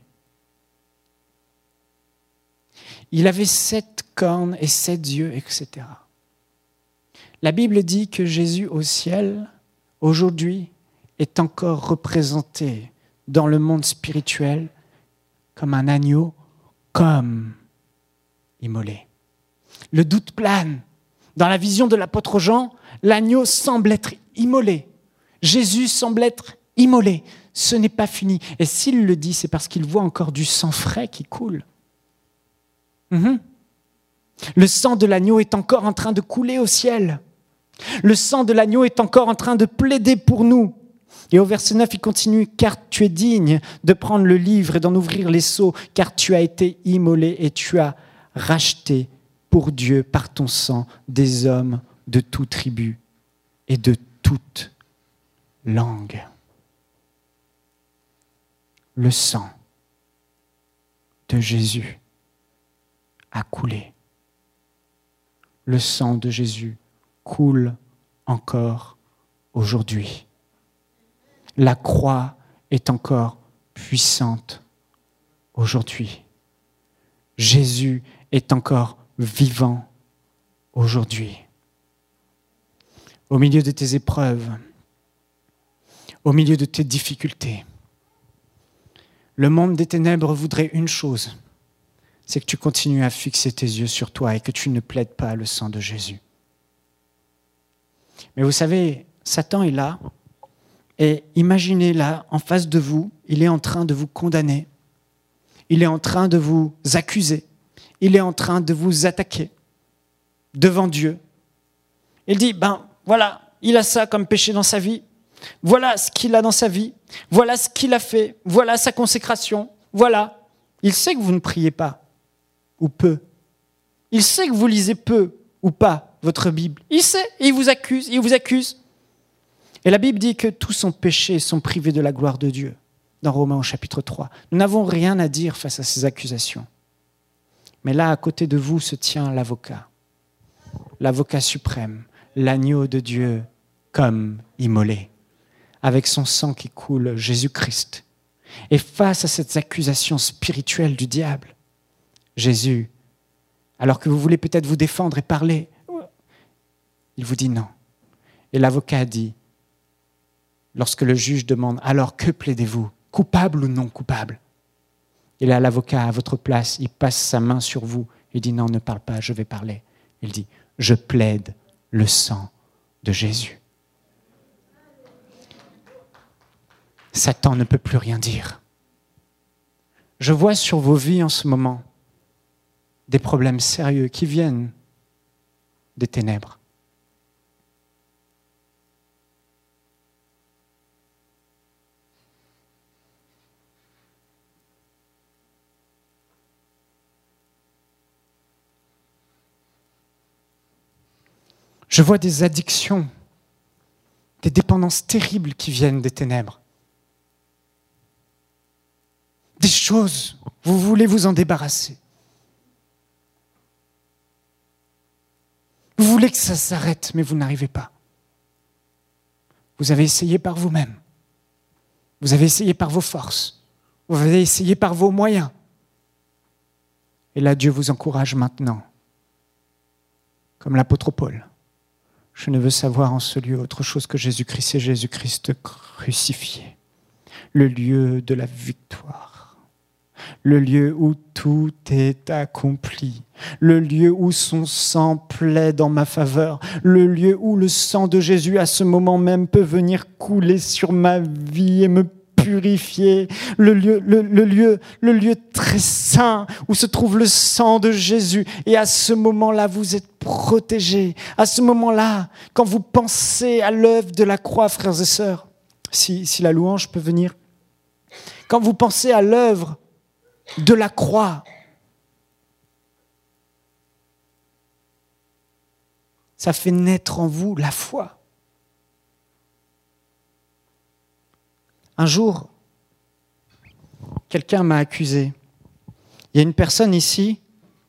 Il avait 7 cornes et 7 yeux, etc. » La Bible dit que Jésus au ciel, aujourd'hui, est encore représenté dans le monde spirituel comme un agneau, comme immolé. Le doute plane. Dans la vision de l'apôtre Jean, l'agneau semble être immolé. Jésus semble être immolé. Ce n'est pas fini. Et s'il le dit, c'est parce qu'il voit encore du sang frais qui coule. Le sang de l'agneau est encore en train de couler au ciel. Le sang de l'agneau est encore en train de plaider pour nous. Et au verset 9, il continue, « Car tu es digne de prendre le livre et d'en ouvrir les sceaux, car tu as été immolé et tu as racheté pour Dieu par ton sang des hommes de toute tribu et de toute langue. » Le sang de Jésus a coulé. Le sang de Jésus coule encore aujourd'hui. La croix est encore puissante aujourd'hui. Jésus est encore vivant aujourd'hui. Au milieu de tes épreuves, au milieu de tes difficultés, le monde des ténèbres voudrait une chose, c'est que tu continues à fixer tes yeux sur toi et que tu ne plaides pas le sang de Jésus. Mais vous savez, Satan est là, et imaginez là, en face de vous, il est en train de vous condamner, il est en train de vous accuser, il est en train de vous attaquer devant Dieu. Il dit, voilà, il a ça comme péché dans sa vie, voilà ce qu'il a dans sa vie, voilà ce qu'il a fait, voilà sa consécration, voilà. Il sait que vous ne priez pas, ou peu. Il sait que vous lisez peu, ou pas, votre Bible. Il sait, et il vous accuse. Et la Bible dit que tous sont péchés, sont privés de la gloire de Dieu, dans Romains au chapitre 3. Nous n'avons rien à dire face à ces accusations. Mais là, à côté de vous, se tient l'avocat suprême, l'agneau de Dieu comme immolé, avec son sang qui coule, Jésus-Christ. Et face à cette accusation spirituelle du diable, Jésus, alors que vous voulez peut-être vous défendre et parler, il vous dit non. Et l'avocat dit, lorsque le juge demande, alors que plaidez-vous, coupable ou non coupable? Et là, l'avocat à votre place, il passe sa main sur vous, il dit non, ne parle pas, je vais parler. Il dit, je plaide le sang de Jésus. Satan ne peut plus rien dire. Je vois sur vos vies en ce moment des problèmes sérieux qui viennent des ténèbres. Je vois des addictions, des dépendances terribles qui viennent des ténèbres. Des choses, vous voulez vous en débarrasser. Vous voulez que ça s'arrête, mais vous n'arrivez pas. Vous avez essayé par vous-même. Vous avez essayé par vos forces. Vous avez essayé par vos moyens. Et là, Dieu vous encourage maintenant, comme l'apôtre Paul. Je ne veux savoir en ce lieu autre chose que Jésus-Christ et Jésus-Christ crucifié. Le lieu de la victoire. Le lieu où tout est accompli. Le lieu où son sang plaide en ma faveur. Le lieu où le sang de Jésus à ce moment même peut venir couler sur ma vie et me purifier. Le lieu très saint où se trouve le sang de Jésus. Et à ce moment-là, vous êtes protégés. À ce moment-là, quand vous pensez à l'œuvre de la croix, frères et sœurs, si la louange peut venir, quand vous pensez à l'œuvre de la croix, ça fait naître en vous la foi. Un jour, quelqu'un m'a accusé. Il y a une personne ici,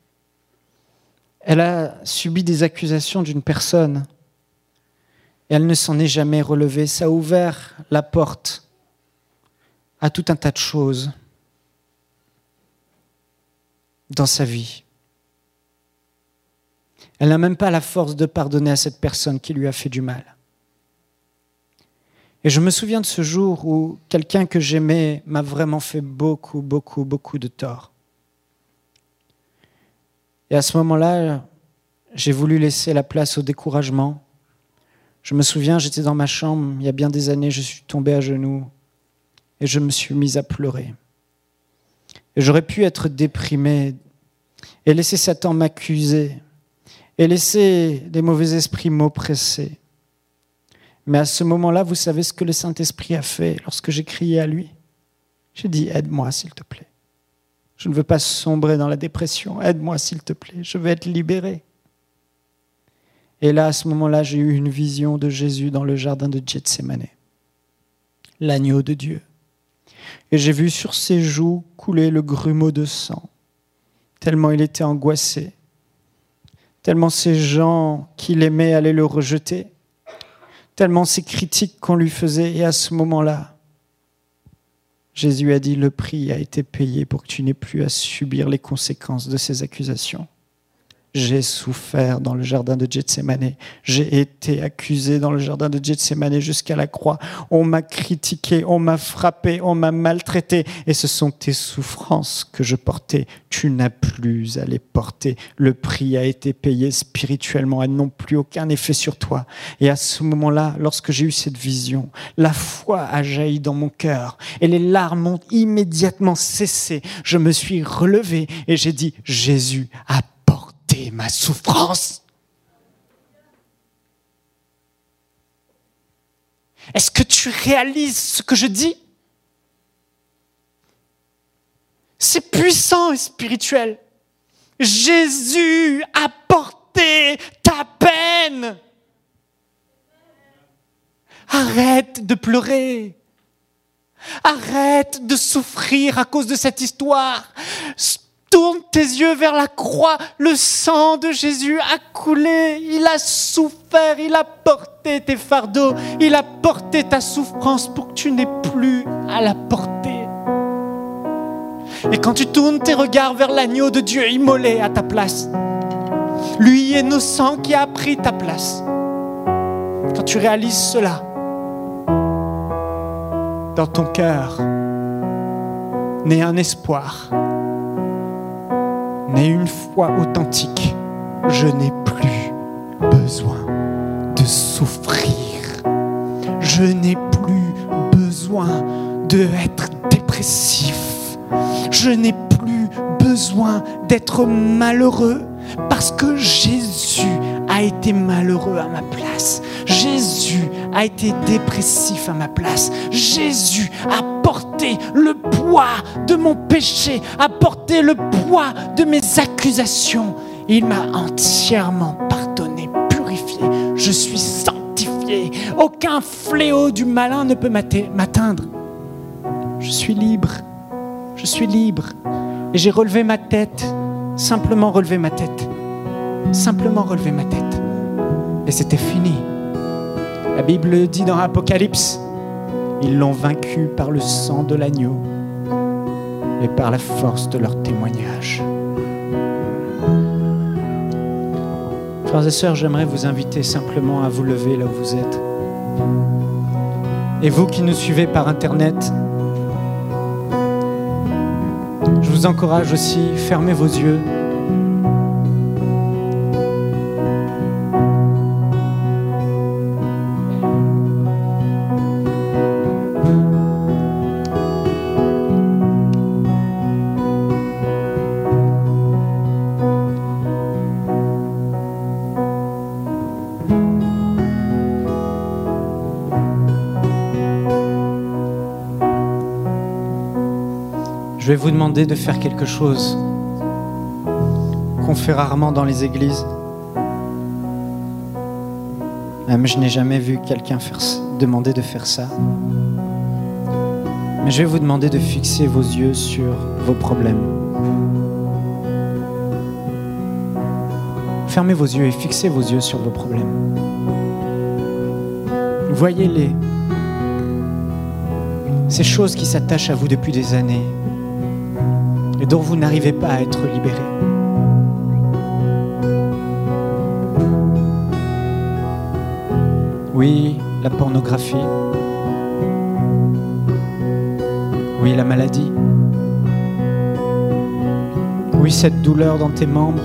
elle a subi des accusations d'une personne et elle ne s'en est jamais relevée. Ça a ouvert la porte à tout un tas de choses dans sa vie. Elle n'a même pas la force de pardonner à cette personne qui lui a fait du mal. Et je me souviens de ce jour où quelqu'un que j'aimais m'a vraiment fait beaucoup de tort. Et à ce moment-là, j'ai voulu laisser la place au découragement. Je me souviens, j'étais dans ma chambre, il y a bien des années, je suis tombé à genoux et je me suis mis à pleurer. Et j'aurais pu être déprimé et laisser Satan m'accuser et laisser les mauvais esprits m'oppresser. Mais à ce moment-là, vous savez ce que le Saint-Esprit a fait lorsque j'ai crié à lui? J'ai dit, aide-moi s'il te plaît. Je ne veux pas sombrer dans la dépression. Aide-moi s'il te plaît, je veux être libéré. Et là, à ce moment-là, j'ai eu une vision de Jésus dans le jardin de Gethsémane, l'agneau de Dieu. Et j'ai vu sur ses joues couler le grumeau de sang, tellement il était angoissé, tellement ces gens qui l'aimaient allaient le rejeter, tellement ces critiques qu'on lui faisait. Et à ce moment-là, Jésus a dit, le prix a été payé pour que tu n'aies plus à subir les conséquences de ces accusations. J'ai souffert dans le jardin de Gethsémane. J'ai été accusé dans le jardin de Gethsémane jusqu'à la croix. On m'a critiqué, on m'a frappé, on m'a maltraité. Et ce sont tes souffrances que je portais. Tu n'as plus à les porter. Le prix a été payé spirituellement. Elles n'ont plus aucun effet sur toi. Et à ce moment-là, lorsque j'ai eu cette vision, la foi a jailli dans mon cœur. Et les larmes ont immédiatement cessé. Je me suis relevé et j'ai dit, Jésus a porté ma souffrance. Est-ce que tu réalises ce que je dis? C'est puissant et spirituel. Jésus a porté ta peine. Arrête de pleurer. Arrête de souffrir à cause de cette histoire. Tourne tes yeux vers la croix. Le sang de Jésus a coulé. Il a souffert. Il a porté tes fardeaux. Il a porté ta souffrance pour que tu n'aies plus à la porter. Et quand tu tournes tes regards vers l'agneau de Dieu immolé à ta place, lui innocent qui a pris ta place, quand tu réalises cela, dans ton cœur naît un espoir, naît une foi authentique. Je n'ai plus besoin de souffrir. Je n'ai plus besoin d'être dépressif. Je n'ai plus besoin d'être malheureux parce que Jésus a été malheureux à ma place. Jésus a été dépressif à ma place. Jésus a porté le poids de mon péché, a porté le poids de mes accusations. Il m'a entièrement pardonné, purifié. Je suis sanctifié. Aucun fléau du malin ne peut m'atteindre. Je suis libre. Je suis libre. Et j'ai relevé ma tête, simplement relevé ma tête. Simplement relevé ma tête. Et c'était fini. La Bible dit dans Apocalypse, ils l'ont vaincu par le sang de l'agneau et par la force de leur témoignage. Frères et sœurs, j'aimerais vous inviter simplement à vous lever là où vous êtes. Et vous qui nous suivez par Internet, je vous encourage aussi, fermez vos yeux. Je vais vous demander de faire quelque chose qu'on fait rarement dans les églises. Même je n'ai jamais vu quelqu'un demander de faire ça. Mais je vais vous demander de fixer vos yeux sur vos problèmes. Fermez vos yeux et fixez vos yeux sur vos problèmes. Voyez-les. Ces choses qui s'attachent à vous depuis des années et dont vous n'arrivez pas à être libéré. Oui, la pornographie. Oui, la maladie. Oui, cette douleur dans tes membres.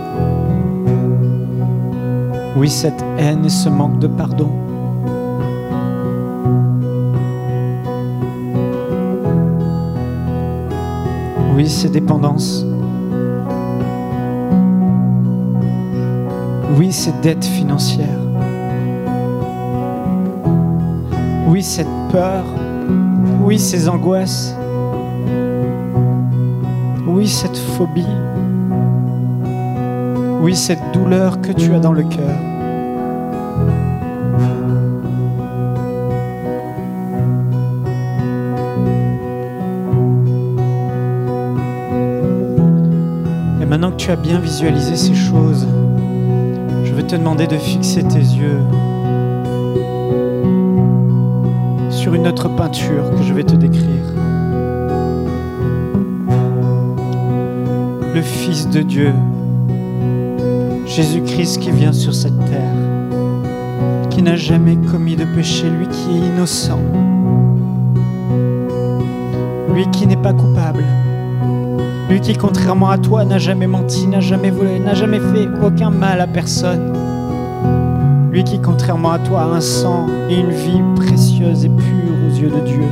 Oui, cette haine et ce manque de pardon. Oui, ces dépendances. Oui, ces dettes financières. Oui, cette peur. Oui, ces angoisses. Oui, cette phobie. Oui, cette douleur que tu as dans le cœur. Et maintenant que tu as bien visualisé ces choses, je vais te demander de fixer tes yeux sur une autre peinture que je vais te décrire. Le Fils de Dieu, Jésus-Christ qui vient sur cette terre, qui n'a jamais commis de péché, lui qui est innocent, lui qui n'est pas coupable, lui qui, contrairement à toi, n'a jamais menti, n'a jamais volé, n'a jamais fait aucun mal à personne. Lui qui, contrairement à toi, a un sang et une vie précieuse et pure aux yeux de Dieu.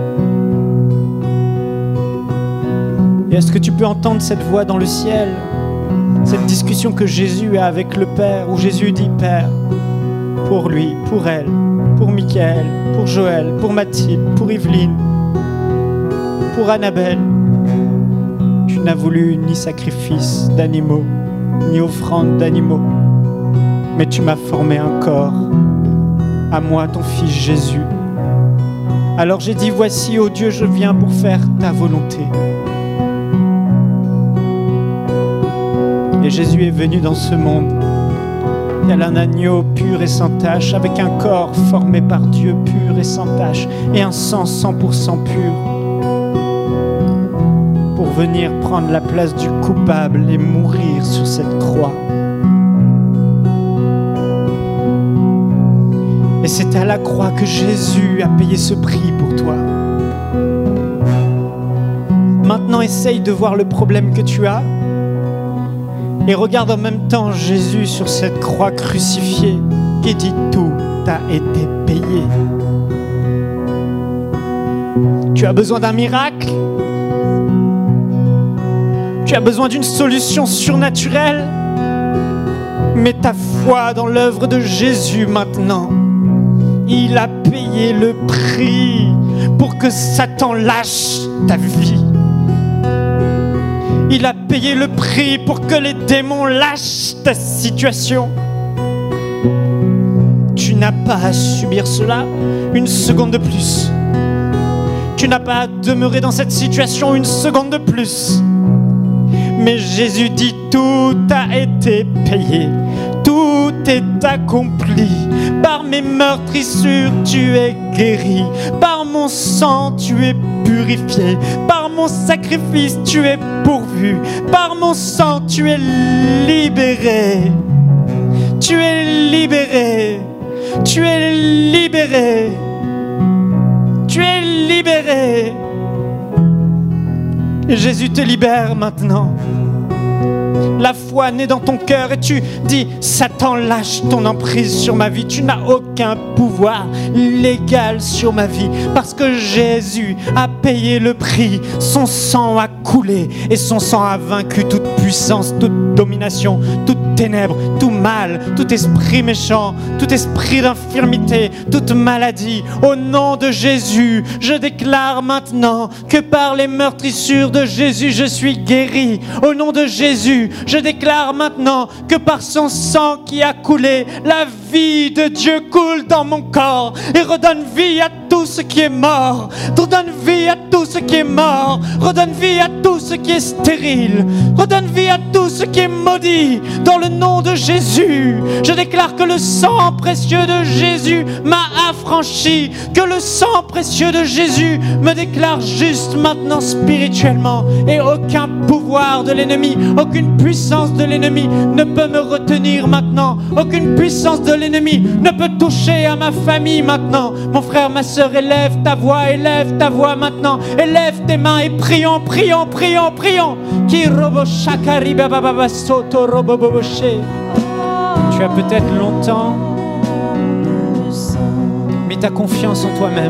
Et est-ce que tu peux entendre cette voix dans le ciel, cette discussion que Jésus a avec le Père, où Jésus dit « Père, pour lui, pour elle, pour Michael, pour Joël, pour Mathilde, pour Yveline, pour Annabelle, tu n'as voulu ni sacrifice d'animaux, ni offrande d'animaux, mais tu m'as formé un corps, à moi ton Fils Jésus. Alors j'ai dit, voici, ô Dieu, je viens pour faire ta volonté. » Et Jésus est venu dans ce monde, tel un agneau pur et sans tache, avec un corps formé par Dieu pur et sans tache, et un sang 100% pur, pour venir prendre la place du coupable et mourir sur cette croix. Et c'est à la croix que Jésus a payé ce prix pour toi. Maintenant, essaye de voir le problème que tu as et regarde en même temps Jésus sur cette croix crucifiée qui dit « Tout a été payé ». Tu as besoin d'un miracle? Tu as besoin d'une solution surnaturelle? Mets ta foi dans l'œuvre de Jésus maintenant. Il a payé le prix pour que Satan lâche ta vie. Il a payé le prix pour que les démons lâchent ta situation. Tu n'as pas à subir cela une seconde de plus. Tu n'as pas à demeurer dans cette situation une seconde de plus. Mais Jésus dit, tout a été payé. Tout est accompli. Par mes meurtrissures, tu es guéri. Par mon sang, tu es purifié. Par mon sacrifice, tu es pourvu. Par mon sang, tu es libéré. Tu es libéré. Tu es libéré. Tu es libéré. Et Jésus te libère maintenant. La foi naît dans ton cœur et tu dis « Satan, lâche ton emprise sur ma vie. Tu n'as aucun pouvoir légal sur ma vie parce que Jésus a payé le prix. Son sang a coulé et son sang a vaincu toute puissance, toute domination, toute ténèbres, tout mal, tout esprit méchant, tout esprit d'infirmité, toute maladie. Au nom de Jésus, je déclare maintenant que par les meurtrissures de Jésus, je suis guéri. Au nom de Jésus, je déclare maintenant que par son sang qui a coulé, la vie de Dieu coule dans mon corps et redonne vie à tout ce qui est mort. Redonne vie à tout ce qui est mort. Redonne vie à tout ce qui est stérile. Redonne vie à tout ce qui est maudit. Dans le nom de Jésus, je déclare que le sang précieux de Jésus m'a affranchi. Que le sang précieux de Jésus me déclare juste maintenant spirituellement. Et aucun pouvoir de l'ennemi, aucune puissance de l'ennemi ne peut me retenir maintenant. Aucune puissance de l'ennemi ne peut toucher à ma famille maintenant. Mon frère, ma sœur, élève ta voix maintenant. Élève tes mains et prions, prions, prions, prions. Tu as peut-être longtemps mis ta confiance en toi-même,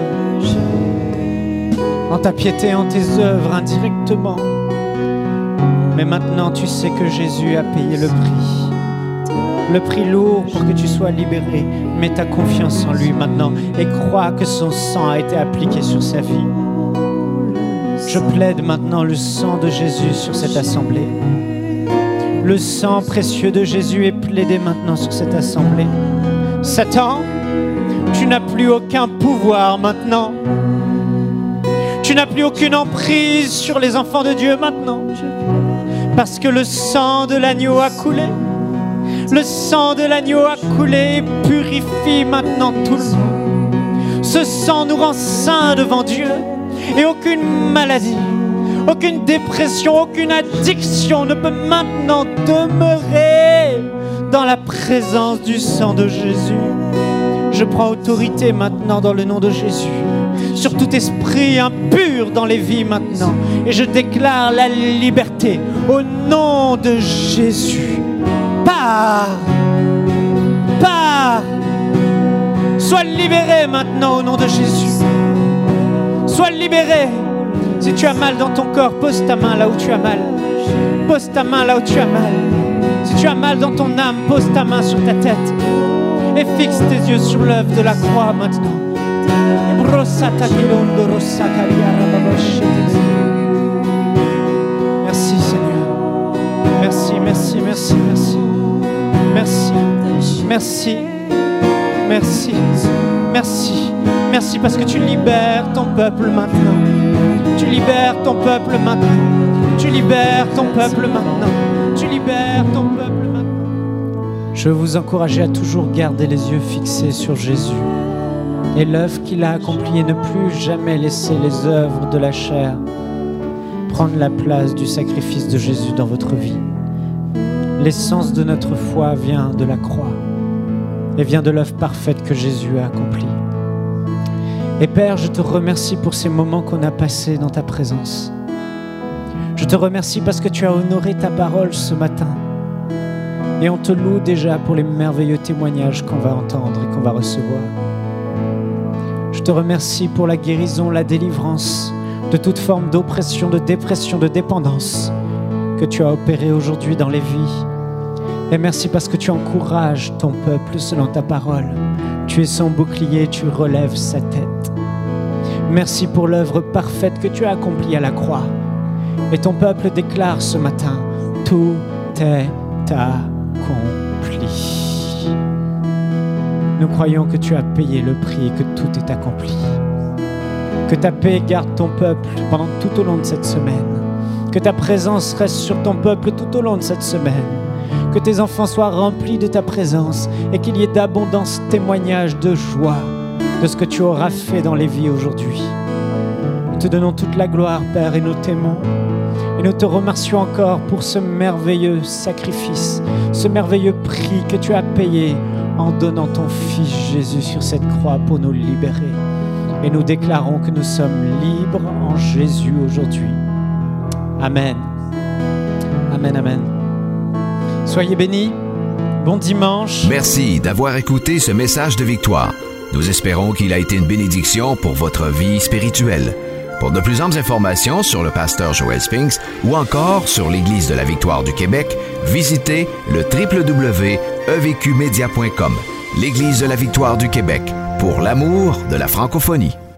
en ta piété, en tes œuvres indirectement. Mais maintenant tu sais que Jésus a payé le prix. le prix lourd pour que tu sois libéré. Mets ta confiance en lui maintenant et crois que son sang a été appliqué sur sa vie. Je plaide maintenant le sang de Jésus sur cette assemblée. Le sang précieux de Jésus est plaidé maintenant sur cette assemblée. Satan, tu n'as plus aucun pouvoir maintenant. Tu n'as plus aucune emprise sur les enfants de Dieu maintenant. Parce que le sang de l'agneau a coulé. Le sang de l'agneau a coulé et purifie maintenant tout le monde. Ce sang nous rend saints devant Dieu. Et aucune maladie, aucune dépression, aucune addiction ne peut maintenant demeurer dans la présence du sang de Jésus. Je prends autorité maintenant dans le nom de Jésus sur tout esprit impur dans les vies maintenant. Et je déclare la liberté au nom de Jésus. Pars! Sois libéré maintenant au nom de Jésus. Sois libéré. Si tu as mal dans ton corps, pose ta main là où tu as mal. Pose ta main là où tu as mal. Si tu as mal dans ton âme, pose ta main sur ta tête. Et fixe tes yeux sur l'œuvre de la croix maintenant. Merci Seigneur. Merci, merci, merci, merci. Merci, merci, merci, merci. Merci parce que tu libères ton peuple maintenant. Tu libères ton peuple maintenant. Tu libères ton peuple maintenant. Tu libères ton peuple maintenant. Je veux vous encourager à toujours garder les yeux fixés sur Jésus et l'œuvre qu'il a accomplie et ne plus jamais laisser les œuvres de la chair prendre la place du sacrifice de Jésus dans votre vie. L'essence de notre foi vient de la croix et vient de l'œuvre parfaite que Jésus a accomplie. Et Père, je te remercie pour ces moments qu'on a passés dans ta présence. Je te remercie parce que tu as honoré ta parole ce matin. Et on te loue déjà pour les merveilleux témoignages qu'on va entendre et qu'on va recevoir. Je te remercie pour la guérison, la délivrance de toute forme d'oppression, de dépression, de dépendance que tu as opéré aujourd'hui dans les vies. Et merci parce que tu encourages ton peuple selon ta parole. Tu es son bouclier, tu relèves sa tête. Merci pour l'œuvre parfaite que tu as accomplie à la croix. Et ton peuple déclare ce matin, tout est accompli. Nous croyons que tu as payé le prix et que tout est accompli. Que ta paix garde ton peuple pendant tout au long de cette semaine. Que ta présence reste sur ton peuple tout au long de cette semaine. Que tes enfants soient remplis de ta présence et qu'il y ait d'abondance témoignages de joie de ce que tu auras fait dans les vies aujourd'hui. Nous te donnons toute la gloire, Père, et nous t'aimons. Et nous te remercions encore pour ce merveilleux sacrifice, ce merveilleux prix que tu as payé en donnant ton Fils Jésus sur cette croix pour nous libérer. Et nous déclarons que nous sommes libres en Jésus aujourd'hui. Amen. Amen, amen. Soyez bénis. Bon dimanche. Merci d'avoir écouté ce message de victoire. Nous espérons qu'il a été une bénédiction pour votre vie spirituelle. Pour de plus amples informations sur le pasteur Joel Spinks ou encore sur l'Église de la Victoire du Québec, visitez le www.evqmedia.com. L'Église de la Victoire du Québec, pour l'amour de la francophonie.